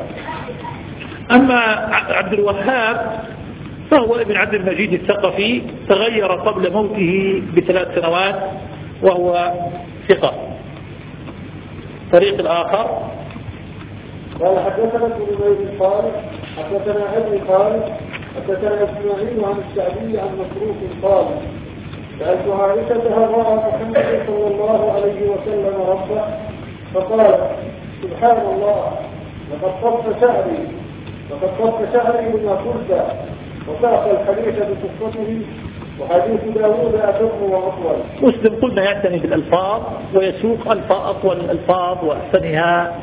أما عبد الوهاب فهو ابن عبد المجيد الثقفي، تغير قبل موته بثلاث سنوات وهو ثقة. الطريق الآخر قال حدثنا ابن نمير قال حدثنا ابي قال حدثنا اسماعيل عن الشعبي عن مسروق قال سألت عائشة هل رأى محمد صلى الله عليه وسلم ربه فقال سبحان الله لقد طف شعري لقد طف شعري بما قلت وساق الحديث بقصته وحديث داوود أتم وأطول. مسلم قلنا يعتني بالألفاظ ويسوق أطول الألفاظ وأحسنها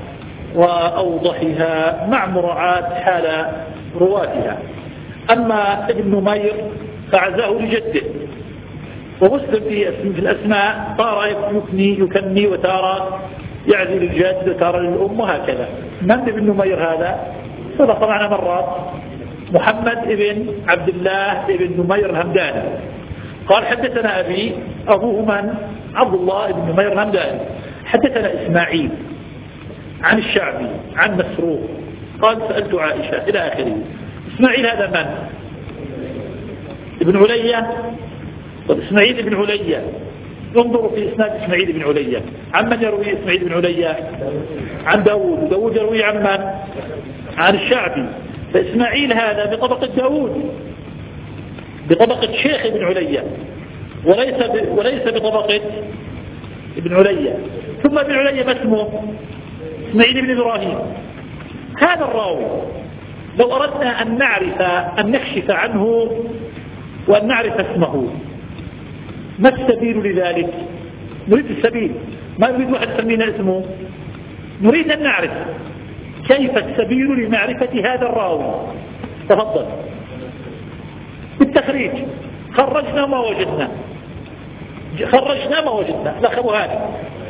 وأوضحها مع مراعاة حال رواتها. أما ابن نمير فعزاه لجده، ومسلم في الأسماء تارة يكني يكني وتارة يعزي للجد وتارة للأم وهكذا. من ابن نمير هذا؟ سبق معنا مرات محمد ابن عبد الله ابن نمير الهمداني قال حدثنا أبي، أبوه من؟ عبد الله ابن نمير الهمداني. حدثنا إسماعيل عن الشعبي عن مسروق قال سألت عائشة إلى آخره. إسماعيل هذا من؟ ابن علية. إسماعيل ابن علية، انظروا في إسناد إسماعيل ابن علية عن من يروي إسماعيل ابن علية؟ عن داود. داود يروي عن من؟ عن الشعبي. فإسماعيل هذا بطبقة داود، بطبقة شيخ ابن علية، وليس وليس بطبقة ابن علية. ثم ابن علية ما اسمه؟ إسماعيل بن إبراهيم. هذا الراوي لو أردنا أن نعرف أن نكشف عنه وأن نعرف اسمه ما السبيل لذلك؟ نريد السبيل، ما نريد واحد يسمينا اسمه، نريد أن نعرف كيف السبيل لمعرفة هذا الراوي. تفضل. بالتخريج خرجنا ما وجدنا، خرجنا ما وجدنا. لا أبو هاني.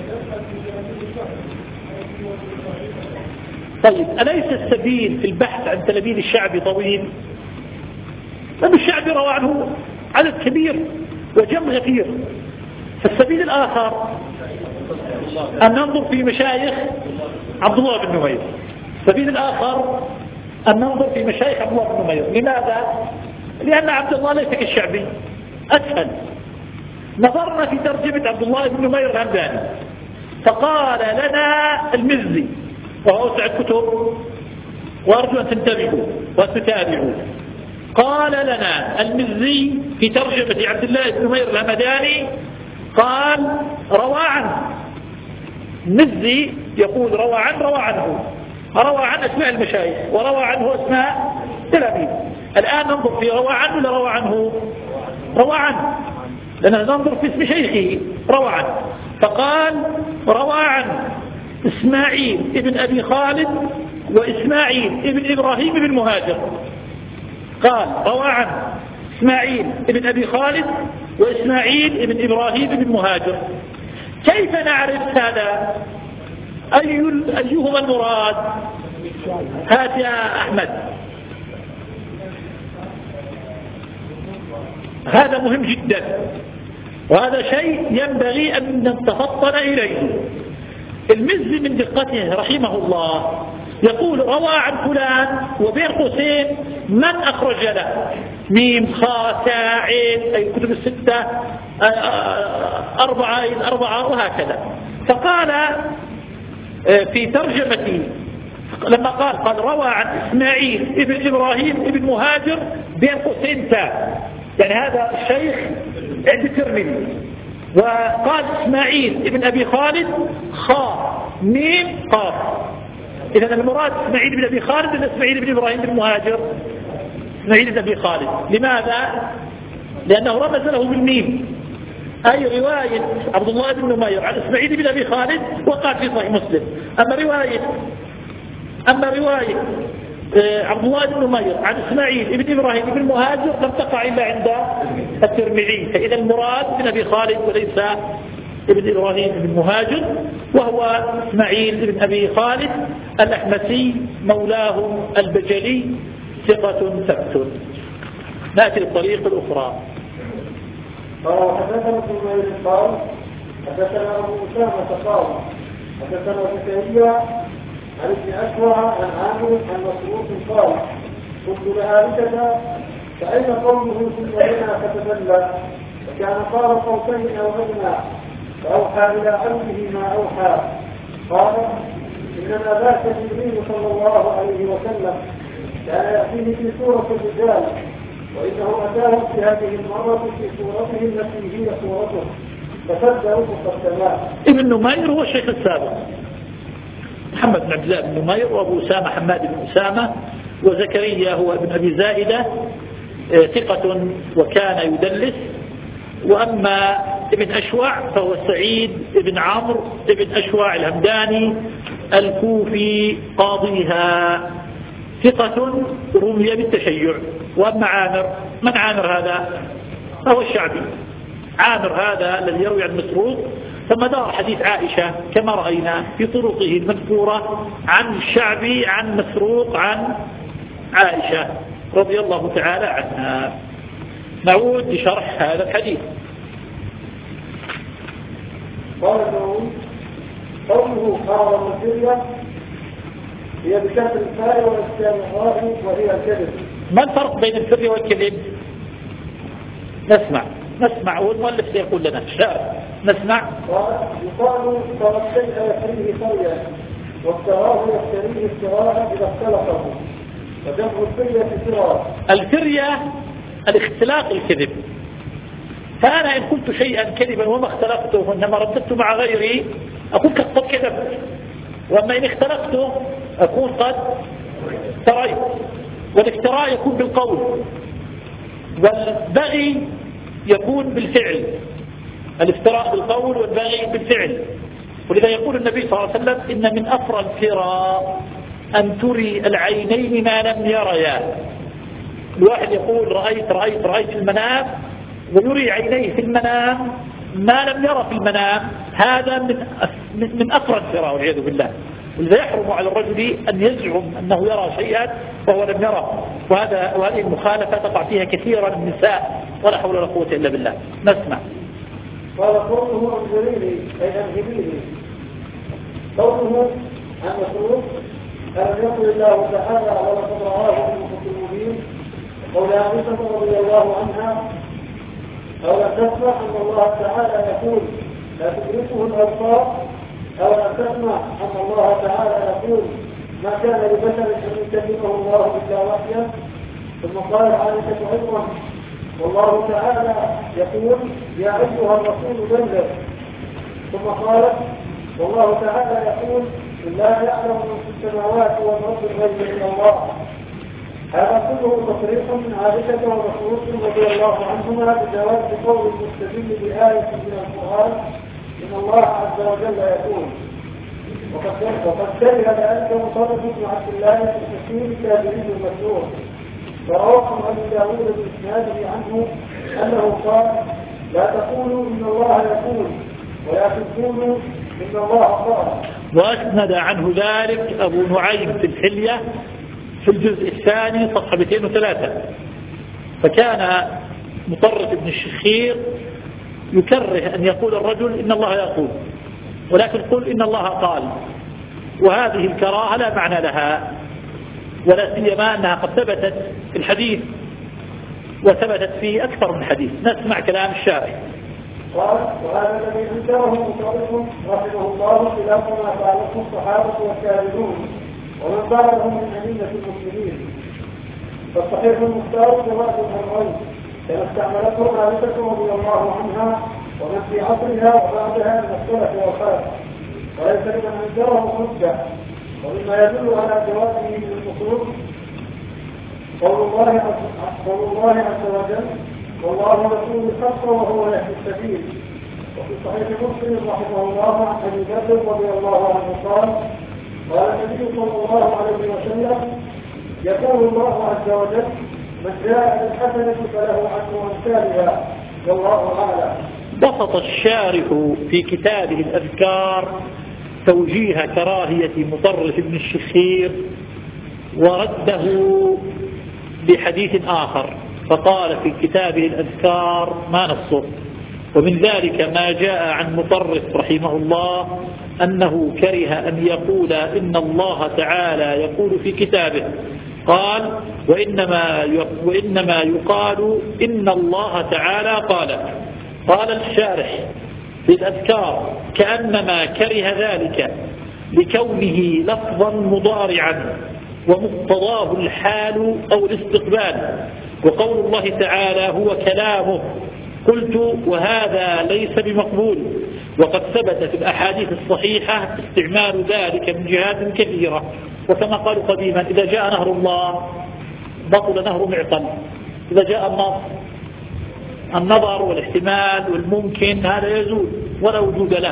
طيب أليس السبيل في البحث عن تلاميذ الشعبي طويل؟ لأن الشعبي روى عنه عدد كبير وجمع غفير. فالسبيل الآخر أن ننظر في مشايخ عبد الله بن نمير. السبيل الآخر أن ننظر في مشايخ عبد الله بن نمير. لماذا؟ لأن عبد الله ليس كالشعبي، أسهل. نظرنا في ترجمة عبد الله بن نمير الهمداني فقال لنا المزي، وهو أوسع الكتب وأرجو أن تنتبهوا وتتابعوا. قال لنا المزي في ترجمة عبد الله بن نمير الهمداني قال روى عنه. المزي يقول روى عنه روى عنه روى عن أسماء المشايخ وروى عنه أسماء تلاميذ. الآن ننظر في روى عنه ولا روى عنه؟ روى عنه، لأننا ننظر في اسم شيخه روى عنه. فقال روى عنه إسماعيل ابن أبي خالد وإسماعيل ابن إبراهيم ابن مهاجر. قال روى عنه إسماعيل ابن أبي خالد وإسماعيل ابن إبراهيم ابن مهاجر. كيف نعرف هذا؟ أي أيهما المراد؟ هات يا أحمد. هذا مهم جدا، وهذا شيء ينبغي أن نتفطن إليه. المزي من دقته رحمه الله يقول روى عن فلان وبين قوسين من أخرج له، ميم خاء تاء عين، أي الكتب الستة أربعة أربعة وهكذا. فقال في ترجمتي لما قال قال روى عن إسماعيل ابن إبراهيم ابن مهاجر بين قوسين تاء، يعني هذا الشيخ عند الترمذي، وقال إسماعيل ابن أبي خالد خاء ميم قاف. إذا المراد إسماعيل بن أبي خالد ولا إسماعيل بن إبراهيم بن مهاجر؟ إسماعيل بن أبي خالد. لماذا؟ لأنه رمز له بالميم، أي رواية عبد الله بن نمير عن إسماعيل بن أبي خالد وقع في صحيح مسلم. أما رواية أما رواية عبد الله بن نمير عن إسماعيل بن إبراهيم بن مهاجر لم تقع إلا عند الترمذي. فإذا المراد بن أبي خالد وليس ابن إبراهيم بن مهاجر، وهو إسماعيل بن أبي خالد الأحمسي مولاهم البجلي ثقة ثبت. نأتي للطريق الأخرى. قال حدثنا ابن نمير قال حدثنا أبو أسامة قال حدثنا زكريا عن ابن أشوع عن عامر عن مسروق قال قلت لعائشة فأين قوله ثم بنا فتدلى، فكان قال صوتين أو أدنى فأوحى إلى عبده ما أوحى. قال إنما ذاك جبريل صلى الله عليه وسلم كان يأتيه في سورة الرجال، وإنه أتاه في هذه المرة في سورته التي هي سورته فصدقوا فقدماه. ابن نمير هو الشيخ السابق محمد بن عبد الله بن نمير، وأبو أسامة حماد بن أسامة، وزكريا هو ابن أبي زائدة ثقة وكان يدلس. وأما ابن أشوع فهو سعيد ابن عمرو ابن أشوع الهمداني الكوفي قاضيها ثقة رمي بالتشيع. وأما عامر، من عامر هذا؟ فهو الشعبي. عامر هذا الذي يروي عن مسروق، ثم دار حديث عائشة كما رأينا في طرقه المذكورة عن الشعبي عن مسروق عن عائشة رضي الله تعالى عنها. نعود لشرح هذا الحديث. قال النووي قوله أعظم الفرية هي بكسر الفاء والإسكان الراء وهي الكذب. ما الفرق بين الفرية والكذب؟ نسمع نسمع والمؤلف سيقول لنا شاء نسمع. يقال ترى الشيء يفريه فريا وافتراه يفتريه افتراء إذا اختلقه، فجمع الفرية افتراء. الفرية الاختلاق الكذب، فأنا إن قلت شيئا كذبا وما اختلقته إنما رددت مع غيري أكون قد كذبت، وأما إن اختلقته أكون قد افتريت. والافتراء يكون بالقول، والبغي يكون بالفعل. الافتراء بالقول والبغي بالفعل. ولذا يقول النبي صلى الله عليه وسلم إن من أفرى الفراء أن تري العينين ما لم يريا. الواحد يقول رأيت رأيت رأيت في المنام، ويري عينيه في المنام ما لم يرى في المنام، هذا من من أفرى الفراء والعياذ بالله. ولذا يحرم على الرجل أن يزعم أنه يرى شيئا وهو لم يره. وهذا وهذه المخالفة تقع فيها كثيرا النساء، ولا حول ولا قوة إلا بالله. نسمع. قال قوله أنزليني أي أنزليني، قوله عن مسروق ألم يقل الله تعالى ولقد رآه بالأفق المبين، قول عائشة رضي الله عنها أو لم تسمع أن الله تعالى يقول لا تدركه الأبصار، أو لم تسمع أن الله تعالى يقول ما كان لبشر أن يكلمه الله إلا وحيا. ثم قال عائشة أيضا والله تعالى يقول يا أيها الرسول بلغ. ثم قالت والله تعالى يقول لا يعلم من في السماوات والأرض الغيب إلا الله. هذا كله تصريح من عائشة ورسول رضي الله عنهما بجواز قول المستدل بآية من القرآن إن الله عز وجل يقول. وقد كره ذلك مصرف بن عبد الله في تفسير كابري المشهور، ورواه أبو داود بإسناده عنه أنه قال لا تقولوا إن الله يقول ولكن قولوا إن الله قال. وأسند عنه ذلك أبو نعيم في الحلية في الجزء الثاني صفحة مئتين وثلاثة. فكان مطرف بن الشخير يكره أن يقول الرجل إن الله يقول، ولكن قل إن الله قال. وهذه الكراهة لا معنى لها، ولا سيما أنها قد ثبتت في الحديث وثبتت في أكثر من حديث. نسمع كلام الشارح. قال: وهذا الذي ذكره مصرف رحمه الله خلاف ما فعله الصحابة والتابعون ومن بعدهم من أئمة المسلمين. فالصحيح المختار جواز الأمرين كما استعملته عائشة رضي الله عنها ومن في عصرها وبعدها من السلف والخلف، وليس لمن أنكره حجة. ومما يدل على جوازه من الأصول قول الله قول الله عز وجل: والله رسول الحق وهو يهدي السبيل. وفي صحيح مسلم رحمه الله عن ابي بكر رضي الله عنه قال: قال النبي صلى الله عليه وسلم: يقول الله عز وجل: من جاء بالحسنة فله عشر أمثالها والله أعلم. بسط الشارح في كتابه الأذكار توجيه كراهية مطرف بن الشخير ورده بحديث آخر، فقال في كتابه الأذكار ما نصه. ومن ذلك ما جاء عن مطرف رحمه الله أنه كره أن يقول إن الله تعالى يقول في كتابه، قال: وإنما وإنما يقال إن الله تعالى قال. قال الشارح في الأذكار: كأنما كره ذلك لكونه لفظا مضارعا ومقتضاه الحال أو الاستقبال، وقول الله تعالى هو كلامه. قلت: وهذا ليس بمقبول، وقد ثبت في الأحاديث الصحيحة استعمال ذلك من جهات كثيرة. وكما قالوا قديما: إذا جاء نهر الله بطل نهر معقل. إذا جاء النص النظر والاحتمال والممكن هذا يزول ولا وجود له.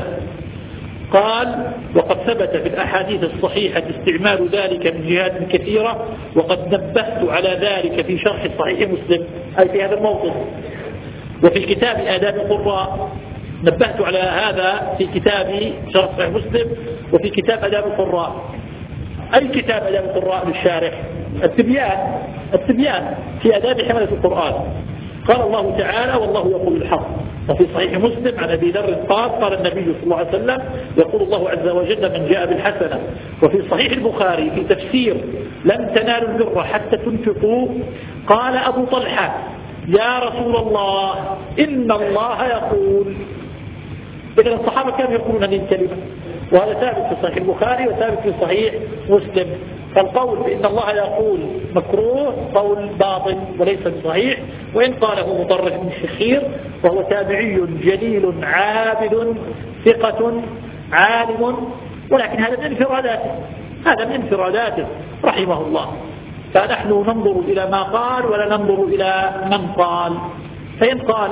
قال: وقد ثبت في الأحاديث الصحيحة استعمال ذلك من جهات كثيرة، وقد نبهت على ذلك في شرح صحيح مسلم، أي في هذا الموطن، وفي كتاب آداب القراء. نبهت على هذا في كتاب شرح صحيح مسلم وفي كتاب آداب القراء. أي كتاب آداب القراء للشارح؟ التبيان التبيان في آداب حملة القرآن. قال الله تعالى: والله يقول الحق. وفي صحيح مسلم عن أبي ذر قال: قال النبي صلى الله عليه وسلم: يقول الله عز وجل: من جاء بالحسنة. وفي صحيح البخاري في تفسير لن تنالوا البر حتى تنفقوا قال أبو طلحة: يا رسول الله إن الله يقول. إذن الصحابة كانوا يقولون هذه الكلمة، وهذا ثابت في صحيح البخاري وثابت في صحيح مسلم. فالقول بإن الله يقول مكروه قول باطل وليس بصحيح، وإن قاله مطرف بن الشخير وهو تابعي جليل عابد ثقة عالم، ولكن هذا من انفراداته هذا من انفراداته رحمه الله. فنحن ننظر إلى ما قال ولا ننظر إلى من قال. فإن قال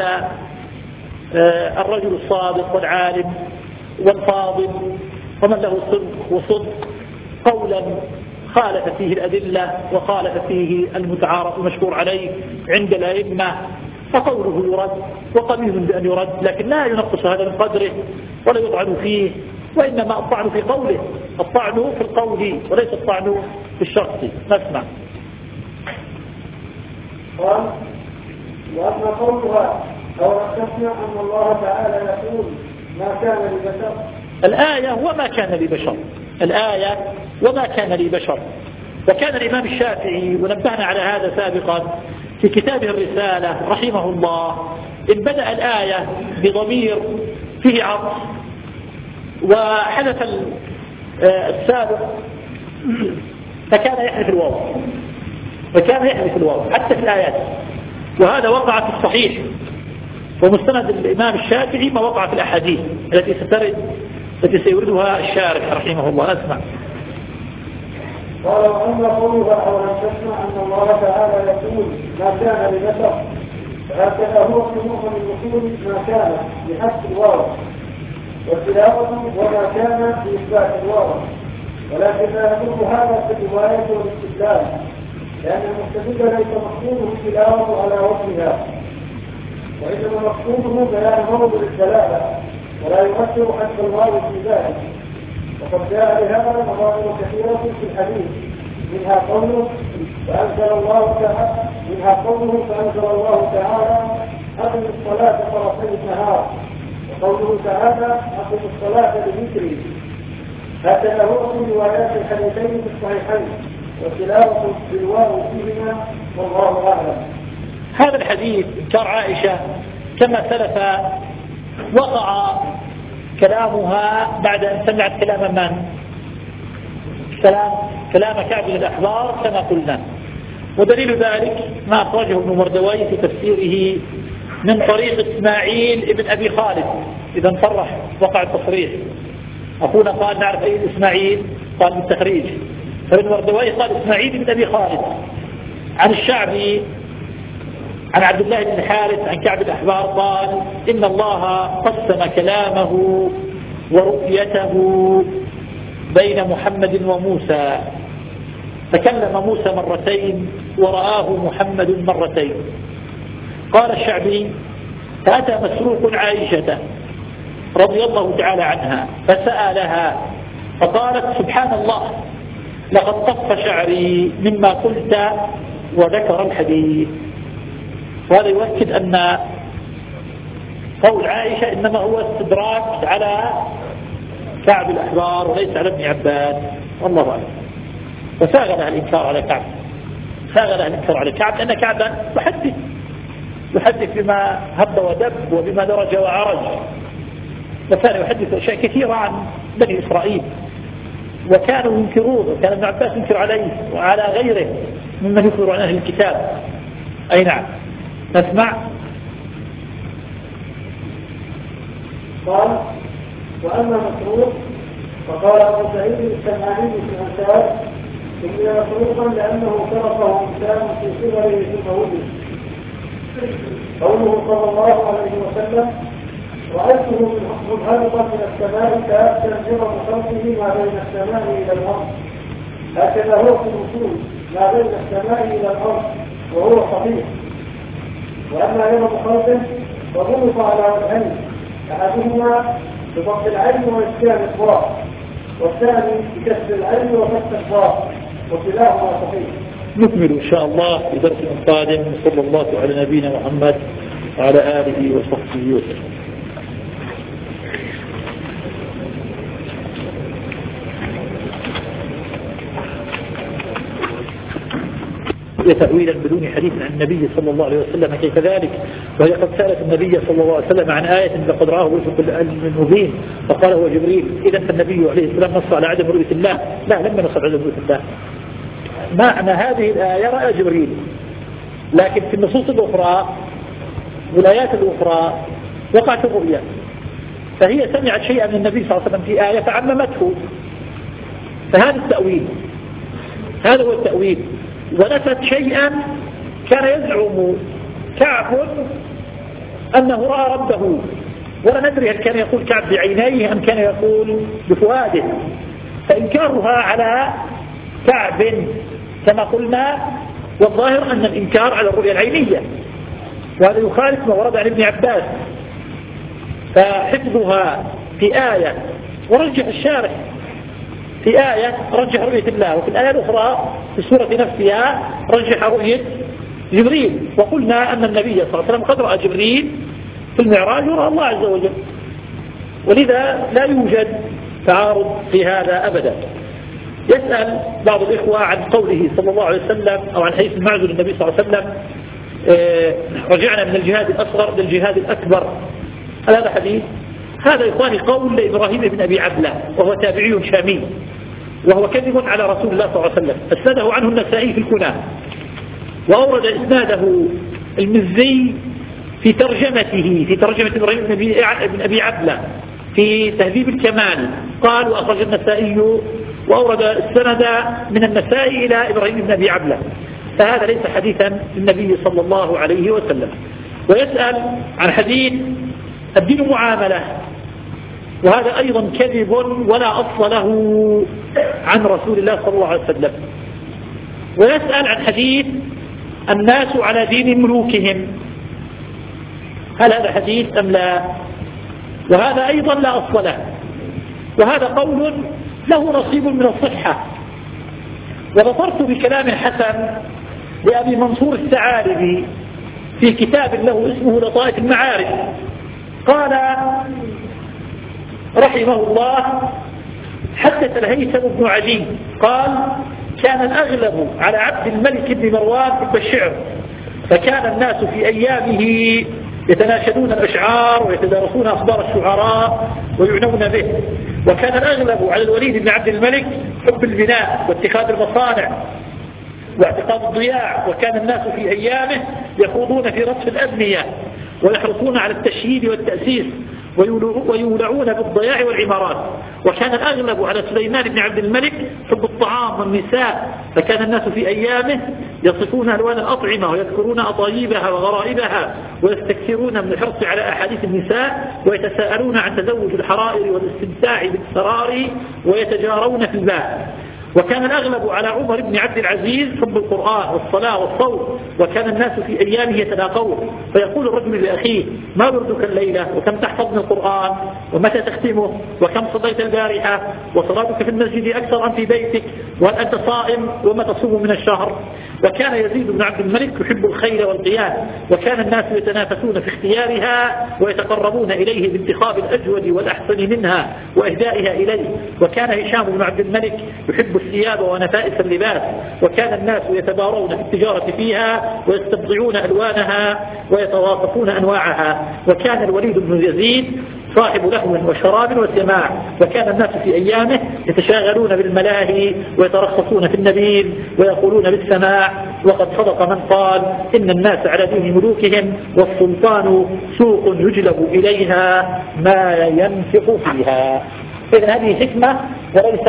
الرجل الصادق والعالم والفاضل ومن له صدق وصدق قولا خالف فيه الأدلة وخالف فيه المتعارف المشهور عليه عند الأئمة، فقوله يرد، وقبيل بأن يرد، لكن لا ينقص هذا من قدره ولا يطعن فيه، وإنما الطعن في قوله، الطعن في القول وليس الطعن في الشخص. نسمع. قال: وأما قولها أو تسمع أن الله تعالى يقول: ما كان لبشر. الآية وما كان لبشر، الآية وما كان لبشر. وكان الإمام الشافعي، ونبهنا على هذا سابقا في كتابه الرسالة رحمه الله، إن بدأ الآية بضمير فيه عطف وحدث السابق فكان يحذف الواو فكان يحذف الواو حتى في الآيات، وهذا وقع في الصحيح ومستند الإمام الشافعي ما وقع في الأحاديث التي سترد التي سيوردها الشارح رحمه الله. أسمع. قال: وأما قولها أو لم تسمع أن الله تعالى يقول: ما كان لبشر، فهكذا هو في معظم الوصول ما كان بحذف الواو، والتلاوة وما كان بإثبات الواو، ولكن لا يكون هذا في الرواية والاستدلال، لأن المستدل ليس مقصوده التلاوة على وجهها، وإنما مقصوده بيان موضع الدلالة، ولا يؤثر حذف الواو في ذلك. وقد جاء لهذا مواضع كثيرة في الحديث، منها قوله فأنزل الله تعالى منها قوله فأنزل الله تعالى: أقم الصلاة طرفي النهار، وقوله تعالى: أقم الصلاة لذكري. هكذا هو في روايات الحديثين في الصحيحين وتلاوة بالواو فيهما والله أعلم. هذا الحديث إنكار عائشة كما سلف وقع كلامها بعد أن سمعت كلام من؟ كلام كلام كعب بن الأحبار كما قلنا. ودليل ذلك ما أخرجه ابن مردويه في تفسيره من طريق إسماعيل ابن أبي خالد. إذا صرح وقع التصريح. أخونا قال نعرف أي إسماعيل؟ قال بالتخريج. فابن مردويه قال إسماعيل ابن أبي خالد عن الشعبي عن عبد الله بن الحارث عن كعب الأحبار قال إن الله قسم كلامه ورؤيته بين محمد وموسى، فكلم موسى مرتين ورآه محمد مرتين. قال الشعبي فأتى مسروق عائشة رضي الله تعالى عنها فسألها فقالت سبحان الله لقد طف شعري مما قلت وذكر الحديث. وهذا يؤكد أن قول عائشة إنما هو استدراك على كعب الأحبار وليس على ابن عباس والله أعلم. وساغ لها الإنكار على كعب، ساغ لها الإنكار على كعب لأن كعبا يحدث يحدث بما هب ودب وبما درج وعرج، وكان يحدث أشياء كثيرة عن بني إسرائيل وكانوا ينكرون، وكان ابن عباس ينكر عليه وعلى غيره ممن يخبر عن أهل الكتاب. أي نعم نسمع. قال وأما مسروق فقال أبو سعيد السمعاني في الأنساب إني مسروقا لأنه شرفه إنسان في صغره ثم ولد. قوله صلى الله عليه وسلم رأيته منهبطا من السماء كأنزل بخلقه ما بين السماء إلى الأرض. هكذا هو في الوصول ما بين السماء إلى الأرض وهو صحيح. وأما يوم خلقه فضبط على وجهين، أحدهما بضبط العين وإسكان الضاء، والثاني بكسر العين وفتح الضاء، وكلاهما صحيح. نكمل إن شاء الله في درس قادم. صلى الله على نبينا محمد وعلى آله وصحبه وسلم. تأويلا بدون حديث عن النبي صلى الله عليه وسلم كيف ذلك؟ وهي قد سألت النبي صلى الله عليه وسلم عن آية لقد رآه في المبين فقال هو جبريل. إذا فالنبي عليه السلام نص على عدم رؤية الله؟ لا، لم ينص على عدم رؤية الله. معنى هذه الآية رأى جبريل، لكن في النصوص الأخرى والآيات الأخرى وقعت الرؤيا، فهي سمعت شيئا من النبي صلى الله عليه وسلم في آية فعممته. فهذا التأويل، هذا هو التأويل. ونفت شيئا كان يزعم كعب أنه رأى ربه، ولا ندري هل كان يقول كعب بعينيه أم كان يقول بفؤاده. فإنكارها على كعب كما قلنا، والظاهر أن الإنكار على الرؤية العينية، وهذا يخالف ما ورد عن ابن عباس. فحفظها في آية ورجح الشارح في آية رجح رؤية الله، وفي الآية الأخرى في السورة نفسها رجح رؤية جبريل. وقلنا أن النبي صلى الله عليه وسلم قد رأى جبريل في المعراج ورأى الله عز وجل، ولذا لا يوجد تعارض في هذا أبدا. يسأل بعض الإخوة عن قوله صلى الله عليه وسلم أو عن حديث المعزول النبي صلى الله عليه وسلم رجعنا من الجهاد الأصغر للجهاد الأكبر. هذا حديث، هذا إخواني قول لإبراهيم بن أبي عبلة وهو تابعي شامي، وهو كذب على رسول الله صلى الله عليه وسلم. أسنده عنه النسائي في الكنى، وأورد إسناده المزي في ترجمته في ترجمة إبراهيم بن أبي عبلة في تهذيب الكمال. قال وأخرج النسائي وأورد السند من النسائي إلى إبراهيم بن أبي عبلة، فهذا ليس حديثا للنبي صلى الله عليه وسلم. ويسأل عن حديث الدين معاملة، وهذا أيضا كذب ولا أصل له عن رسول الله صلى الله عليه وسلم. ويسأل عن حديث الناس على دين ملوكهم، هل هذا حديث أم لا؟ وهذا أيضا لا أصل له، وهذا قول له نصيب من الصحة. وظفرت بكلام حسن لأبي منصور الثعالبي في كتاب له اسمه لطائف المعارف، قال رحمه الله حدث الهيثم بن عدي قال كان الأغلب على عبد الملك بن مروان حب الشعر، فكان الناس في أيامه يتناشدون الأشعار ويتدارسون أخبار الشعراء ويعنون به. وكان الأغلب على الوليد بن عبد الملك حب البناء واتخاذ المصانع واعتقاد الضياع، وكان الناس في أيامه يخوضون في رصف الأبنية ويحرصون على التشييد والتأسيس ويولعون بالضياع والعمارات. وكان الأغلب على سليمان بن عبد الملك حب الطعام والنساء، فكان الناس في أيامه يصفون ألوان الأطعمة ويذكرون أطايبها وغرائبها ويستكثرون من الحرص على أحاديث النساء ويتساءلون عن تزوج الحرائر والاستمتاع بالسرار ويتجارون في الباء. وكان الأغلب على عمر بن عبد العزيز حب القرآن والصلاة والصوم، وكان الناس في أيامه يتلاقون فيقول الرجل لأخيه ما بردك الليلة وكم تحفظ من القرآن ومتى تختمه وكم صليت البارحة وصلاتك في المسجد أكثر أم في بيتك وهل أنت صائم وما تصوم من الشهر. وكان يزيد بن عبد الملك يحب الخيل والقيام، وكان الناس يتنافسون في اختيارها ويتقربون إليه بانتخاب الأجود والأحسن منها وإهدائها إليه. وكان هشام بن عبد الملك يحب الثياب ونفائس اللباس، وكان الناس يتبارون في التجارة فيها ويستبضعون ألوانها ويتواصفون أنواعها. وكان الوليد بن يزيد صاحب لهو وشراب وسماع، وكان الناس في أيامه يتشاغلون بالملاهي ويترخصون في النبيذ ويقولون بالسماع. وقد صدق من قال إن الناس على دين ملوكهم والسلطان سوق يجلب إليها ما ينفق فيها. إذن هذه حكمة وليس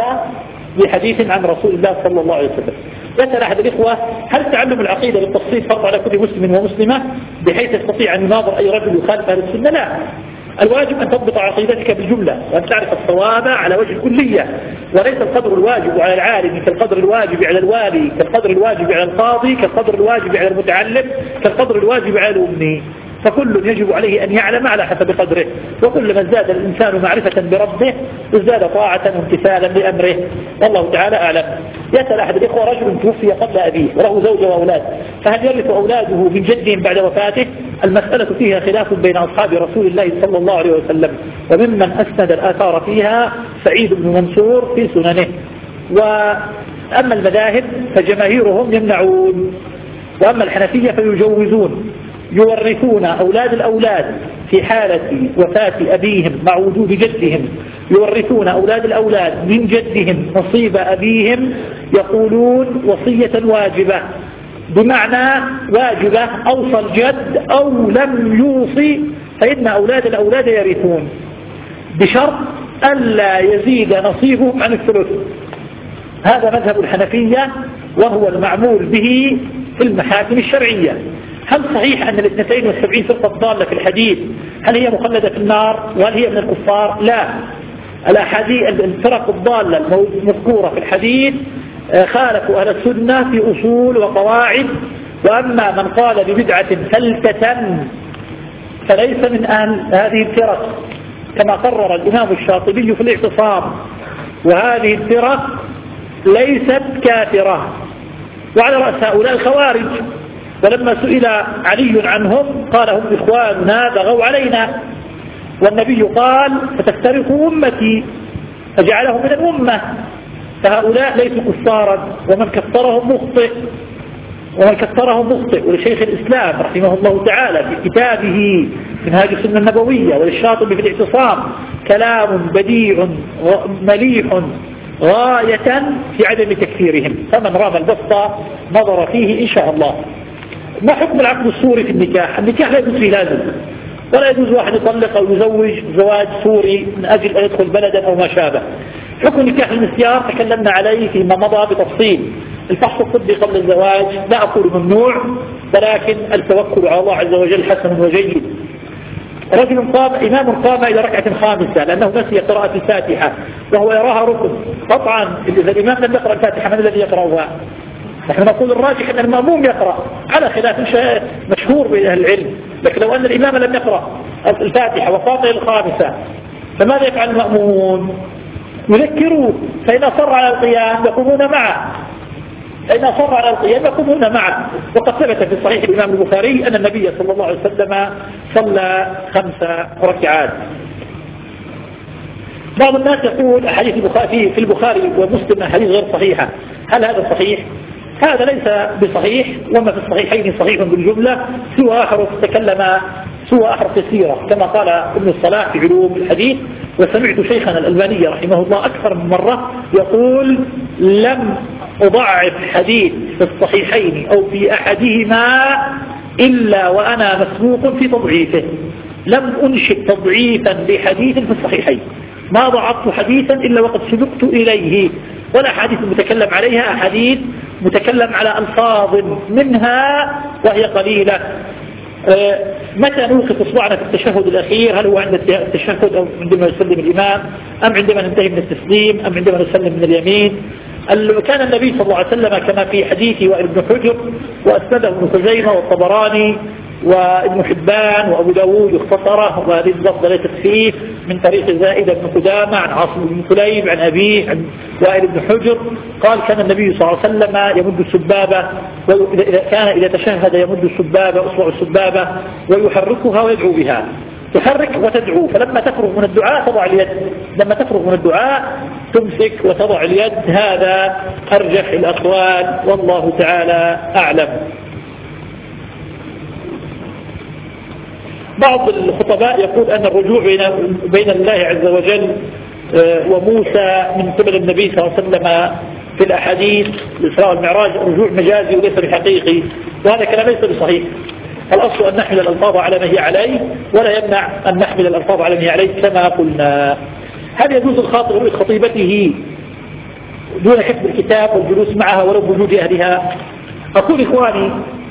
بحديث عن رسول الله صلى الله عليه وسلم. يسأل أحد الإخوة هل تعلم العقيدة بالتفصيل فرض على كل مسلم ومسلمة بحيث يستطيع أن يناظر أي رجل يخالف أهل السنة؟ لا، الواجب أن تضبط عقيدتك بالجملة وأن تعرف الصواب على وجه الكلية، وليس القدر الواجب على العالم كالقدر الواجب على الوالي، كالقدر الواجب على القاضي، كالقدر الواجب على المتعلم، كالقدر الواجب على الأمي. فكل يجب عليه أن يعلم على حسب قدره، وكلما ازداد الإنسان معرفة بربه ازداد طاعة وامتثالا لأمره. والله تعالى أعلم. يسأل أحد الإخوة رجل توفي قبل أبيه وله زوجة وأولاد، فهل يرث أولاده من جدهم بعد وفاته؟ المسألة فيها خلاف بين أصحاب رسول الله صلى الله عليه وسلم، وممن أسند الآثار فيها سعيد بن منصور في سننه. وأما المذاهب فجماهيرهم يمنعون، وأما الحنفية فيجوزون، يورثون أولاد الأولاد في حالة وفاة أبيهم مع وجود جدهم، يورثون أولاد الأولاد من جدهم نصيب أبيهم، يقولون وصية واجبة، بمعنى واجبة أوصى الجد أو لم يوصي فإن أولاد الأولاد يرثون بشرط ألا يزيد نصيبهم عن الثلث. هذا مذهب الحنفية وهو المعمول به في المحاكم الشرعية. هل صحيح أن الاثنتين والسبعين فرقة ضالة في الحديث هل هي مخلدة في النار وهل هي من الكفار؟ لا، الأحاديث الفرق الضالة المذكورة في الحديث خالفوا أهل السنة في أصول وقواعد، وأما من قال ببدعة فلتة فليس من أهل هذه الفرق كما قرر الإمام الشاطبي في الاعتصام. وهذه الفرق ليست كافرة، وعلى رأس هؤلاء الخوارج. ولما سئل علي عنهم قال هم إخواننا بغوا علينا، والنبي قال فتفترق أمتي فجعلهم من الأمة. فهؤلاء ليسوا كفارا، ومن كفرهم مخطئ ومن كفرهم مخطئ. ولشيخ الإسلام رحمه الله تعالى في كتابه منهاج السنة النبوية وللشاطبي في الاعتصام كلام بديع مليح غاية في عدم تكفيرهم، فمن رام البسط نظر فيه إن شاء الله. ما حكم العقد السوري في النكاح؟ النكاح لا يجوز فيه لازم، ولا يجوز واحد يطلق أو يزوج زواج سوري من أجل أن يدخل بلدا أو ما شابه. حكم نكاح المسيار تكلمنا عليه فيما مضى بتفصيل. الفحص الطبي قبل الزواج لا أقول ممنوع، ولكن التوكل على الله عز وجل حسن وجيد. رجل قام إمام قام إلى ركعة خامسة لأنه نسي قراءة الفاتحة وهو يراها ركن. طبعا إذا الإمام لم يقرأ الفاتحة من الذي يقرأها؟ نحن نقول الراجح أن المأموم يقرأ على خلاف مشهور بين أهل العلم، لكن لو أن الإمام لم يقرأ الفاتحة وقام إلى الخامسة فماذا يفعل المأموم؟ يذكروه، فإن أصر على القيام يقومون معه، فإن أصر على القيام يقومون معه. وقد ثبت في صحيح الإمام البخاري أن النبي صلى الله عليه وسلم صلى خمس ركعات. بعض الناس يقول أحاديث البخاري في البخاري ومسلم أحاديث غير صحيحة، هل هذا صحيح؟ هذا ليس بصحيح، وما في الصحيحين صحيح بالجملة سوى أحرف تكلم سوى أحرف السيرة كما قال ابن الصلاح في علوم الحديث. وسمعت شيخنا الألباني رحمه الله أكثر من مرة يقول لم أضعف حديث في الصحيحين أو في أحدهما إلا وأنا مسبوق في تضعيفه، لم أنشئ تضعيفا لحديث في الصحيحين، ما ضعفت حديثا إلا وقد سبقت إليه. ولا حديث متكلم عليها، أحاديث متكلم على ألفاظ منها وهي قليلة. أه متى نوقف إصبعنا في التشهد الأخير؟ هل هو عند التشهد أو عندما يسلم الإمام، أم عندما ننتهي من التسليم، أم عندما نسلم من اليمين؟ كان النبي صلى الله عليه وسلم كما في حديث وائل بن حجر وأسنده ابن خزيمة والطبراني وابن حبان وأبو داود اختصره وهذه اللفظة ليست فيه من طريق زائدة بن قدامة عن عاصم بن كليب عن أبيه عن وائل بن حجر قال كان النبي صلى الله عليه وسلم يمد السبابة، وإذا كان إذا تشهد يمد السبابة أصبع السبابة ويحركها ويدعو بها، تحرك وتدعو، فلما تفرغ من الدعاء تضع اليد، لما تفرغ من الدعاء تمسك وتضع اليد. هذا أرجح الأقوال والله تعالى أعلم. بعض الخطباء يقول أن الرجوع بين بين الله عز وجل وموسى من قبل النبي صلى الله عليه وسلم في الأحاديث الإسراء والمعراج رجوع مجازي وليس بحقيقي، وهذا كلام ليس بصحيح. الأصل أن نحمل الألفاظ على ما هي عليه، ولا يمنع أن نحمل الألفاظ على ما هي عليه كما قلنا. هل يجوز الخاطب رؤية خطيبته دون كتب الكتاب والجلوس معها ولو بوجود أهلها؟ أقول إخواني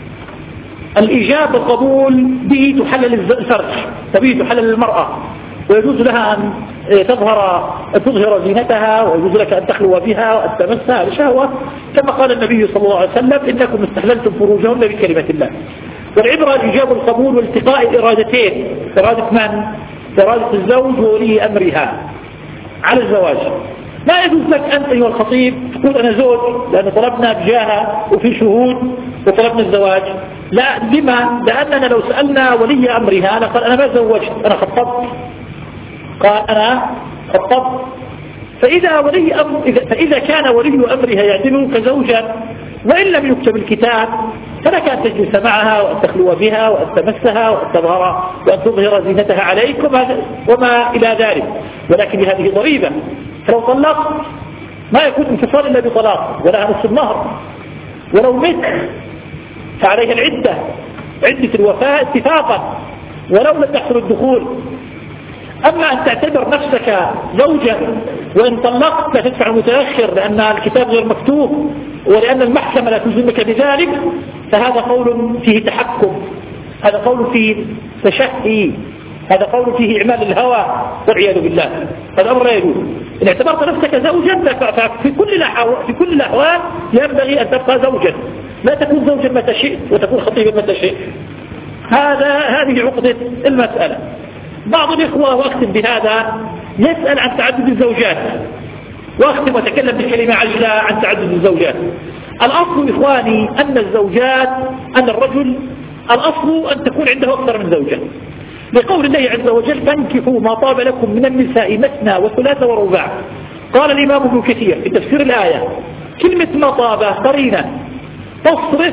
الإجابة القبول به تحلل الفرج، به تحلل المرأة، ويجوز لها أن تظهر تظهر زينتها، ويجوز لك أن تخلو بها وأن تمسها بشهوة كما قال النبي صلى الله عليه وسلم إنكم استحللتم فروجهن بكلمة الله. والعبرة الإجابة القبول والتقاء الإرادتين، إرادة من؟ إرادة الزوج وولي أمرها على الزواج. لا يجوز لك أنت أيها الخطيب تقول أنا زوج لأن طلبنا بجاهة وفي شهود وطلبنا الزواج. لا، لما؟ لأننا لو سألنا ولي أمرها أنا قال أنا ما زوجت، أنا خطبت، قال أنا خطبت. فإذا, ولي أمر فإذا كان ولي أمرها يعتبرك زوجا وإن لم يكتب الكتاب فلك أن تجلس معها وأن تخلو بها وأن تمسها وأن تظهر وأن تظهر زينتها عليك وما إلى ذلك، ولكن بهذه ضريبة. فلو طلقت ما يكون انفصال إلا بطلاق ولا نصف النهر، ولو مت فعليها العدة، عدة الوفاة اتفاقا ولو لم يحصل الدخول. أما أن تعتبر نفسك زوجا وإن طلقت لا تدفع المتأخر لأن الكتاب غير مكتوب ولأن المحكمة لا تلزمك بذلك، فهذا قول فيه تحكم، هذا قول فيه تشهي، هذا قول فيه إعمال الهوى والعياذ بالله. الأمر لا يجوز. إن اعتبرت نفسك زوجا ففي كل الأحوال في كل الأحوال ينبغي أن تبقى زوجا، لا تكون زوجا متى شئت وتكون خطيبا متى شئت. هذا هذه عقدة المسألة. بعض الإخوة وأختم بهذا يسأل عن تعدد الزوجات، وأختم وتكلم بكلمة عجلة عن تعدد الزوجات. الأصل إخواني أن الزوجات أن الرجل الأصل أن تكون عنده أكثر من زوجة، لقول الله عز وجل فانكحوا ما طاب لكم من النساء مثنى وثلاث ورباع. قال الإمام ابن كثير في تفسير الآية كلمة ما طاب قرينة تصرف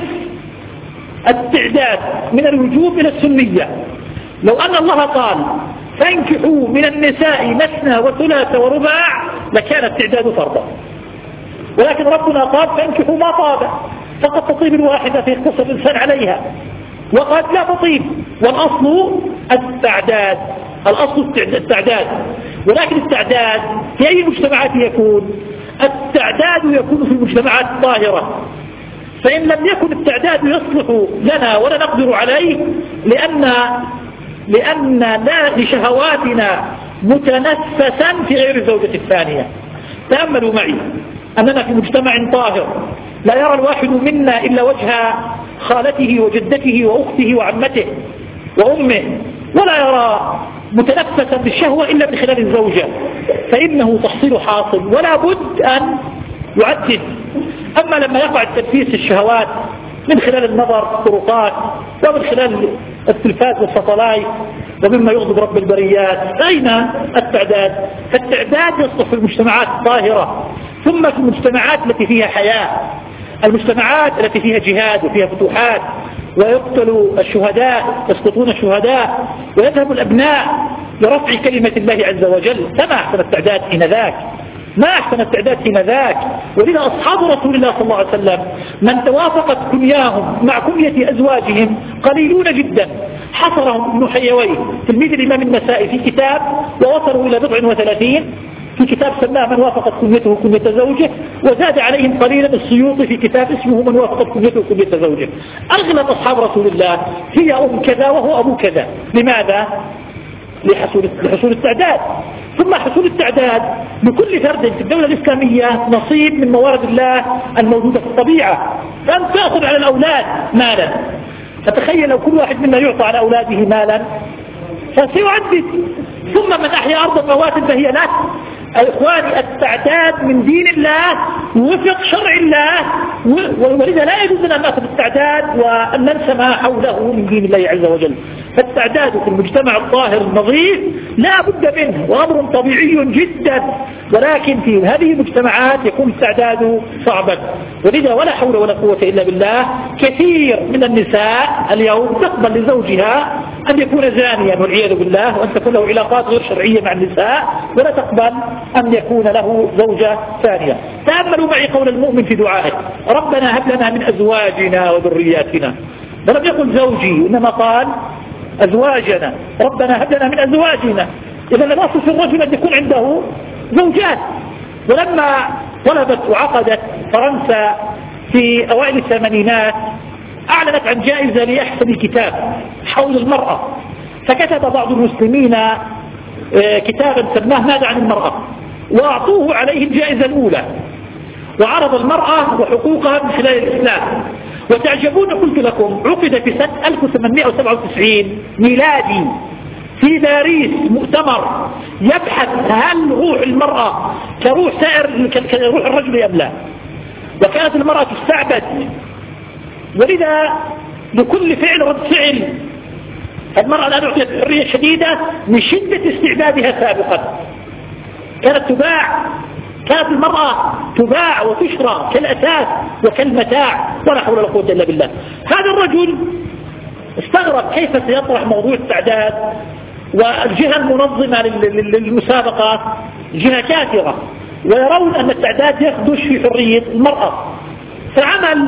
التعداد من الوجوب إلى السنية. لو أن الله قال فانكحوا من النساء مثنى وثلاث ورباع لكان التعداد فرضا، ولكن ربنا قال فانكحوا ما طاب، فقد تطيب الواحدة فيقتصر الإنسان عليها وقد لا تطيب، والأصل التعداد، الأصل التعداد. ولكن التعداد في أي مجتمعات يكون؟ التعداد يكون في المجتمعات الطاهرة، فإن لم يكن التعداد يصلح لنا ولا نقدر عليه لأن لأن لا لشهواتنا متنفسا في غير الزوجة الثانية. تأملوا معي أننا في مجتمع طاهر لا يرى الواحد منا إلا وجه خالته وجدته وأخته وعمته وأمه، ولا يرى متنفسا بالشهوة إلا من خلال الزوجة، فإنه تحصيل حاصل ولا بد أن يعدد. أما لما يقع التنفيس الشهوات من خلال النظر في الطرقات ومن خلال التلفاز والساتلايت ومما يغضب رب البريات. أين التعداد؟ فالتعداد يصلح في المجتمعات الطاهرة، ثم في المجتمعات التي فيها حياة، المجتمعات التي فيها جهاد وفيها فتوحات ويقتل الشهداء، يسقطون الشهداء ويذهب الأبناء لرفع كلمة الله عز وجل. فما أحسن التعداد حين ذاك، ما أحسن التعداد حين ذاك. ولذا أصحاب رسول الله صلى الله عليه وسلم من توافقت كنياهم مع كنية أزواجهم قليلون جدا. حصرهم ابن حيوي تلميذ الإمام النسائي في كتاب ووصلوا إلى بضع وثلاثين في كتاب سماه من وافقت كنيته كنية زوجه، وزاد عليهم قليلا السيوطي في كتاب اسمه من وافقت كنيته كنية زوجه. أغلب أصحاب رسول الله هي أم كذا وهو أبو كذا. لماذا؟ لحصول لحصول التعداد. ثم حصول التعداد لكل فرد في الدولة الإسلامية نصيب من موارد الله الموجودة في الطبيعة. فأنت تأخذ على الأولاد مالا، فتخيل لو كل واحد منا يعطى على أولاده مالا فسيعدد. ثم من أحيا أرضا موات فهي لك. إخواني التعداد من دين الله وفق شرع الله، ولذا لا يجوز لنا أن نأخذ التعداد وأن ننسى ما حوله من دين الله عز وجل. فالتعداد في المجتمع الطاهر النظيف لا بد منه وأمر طبيعي جدا، ولكن في هذه المجتمعات يكون التعداد صعبا. ولذا ولا حول ولا قوة إلا بالله كثير من النساء اليوم تقبل لزوجها أن يكون زانيا والعياذ بالله، وأن تكون له علاقات غير شرعية مع النساء، ولا تقبل أن يكون له زوجة ثانية. تأملوا معي قول المؤمن في دعائه: ربنا هب لنا من أزواجنا وذرياتنا. ولم يقل زوجي، إنما قال أزواجنا. ربنا هب لنا من أزواجنا. إذا الأصل في الرجل أن يكون عنده زوجات. ولما طلبت وعقدت فرنسا في أوائل الثمانينات أعلنت عن جائزة لأحسن كتاب حول المرأة، فكتب بعض المسلمين كتابا سماه ماذا عن المرأة، وأعطوه عليه الجائزة الأولى، وعرض المرأة وحقوقها من خلال الإسلام. وتعجبون قلت لكم عقد في سنة ألف وثمانمائة وسبعة وتسعين ميلادي في باريس مؤتمر يبحث هل روح المرأة كروح سائر كروح الرجل أم لا، وكانت المرأة تستعبد. ولذا لكل فعل رد فعل. المرأة الآن أعطيت حرية شديدة من شدة استعبادها سابقا. كانت تباع، كانت المرأة تباع وتشرى كالأساس وكالمتاع، ولا حول ولا قوة إلا بالله. هذا الرجل استغرب كيف سيطرح موضوع التعداد، والجهة المنظمة للمسابقة جهة كافرة، ويرون أن التعداد يخدش في حرية المرأة. فعمل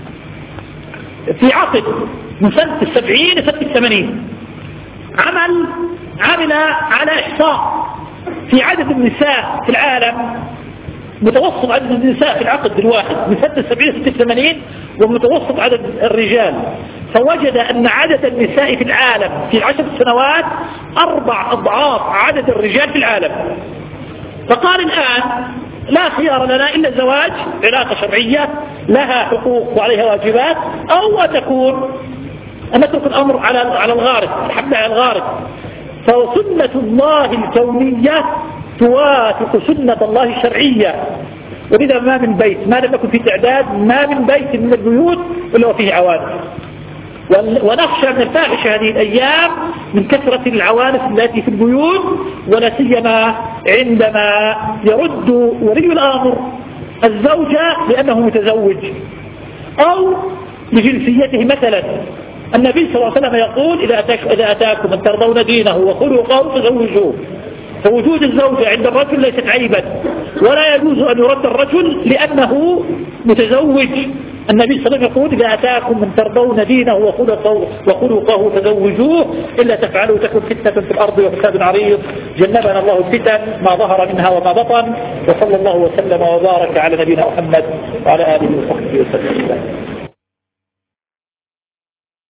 في عقد من سنة السبعين لسنة الثمانين عمل عمل على إحصاء في عدد النساء في العالم، متوسط عدد النساء في العقد الواحد من سنة السبعين لسنة الثمانين، ومتوسط عدد الرجال. فوجد أن عدد النساء في العالم في عشر سنوات أربع أضعاف عدد الرجال في العالم. فقال الآن لا خيار لنا إلا الزواج، علاقة شرعية لها حقوق وعليها واجبات، أو تكون أن نترك الأمر على على الغارب، الحمل على الغارب. فسنة الله الكونية توافق سنة الله الشرعية. ولذا ما من بيت ما لم يكن في تعداد، ما من بيت من البيوت إلا وفيه عوانس. ونخشى من الفاحشة هذه الأيام من كثرة العوانس التي في البيوت، ولا سيما عندما يرد ولي الأمر الزوجة لأنه متزوج أو لجنسيته مثلا. النبي صلى الله عليه وسلم يقول: إذا أتاك إذا أتاكم من ترضون دينه وخلقه فزوجوه. فوجود الزوجة عند الرجل ليست عيبا، ولا يجوز أن يرد الرجل لأنه متزوج. النبي صلى الله عليه وسلم يقول: إذا أتاكم من ترضون دينه وخلقه وخلقه فزوجوه، إلا تفعلوا تكن فتنة في الأرض وفساد عريض. جنبنا الله الفتن ما ظهر منها وما بطن، وصلى الله وسلم وبارك على نبينا محمد وعلى آله وصحبه وسلم.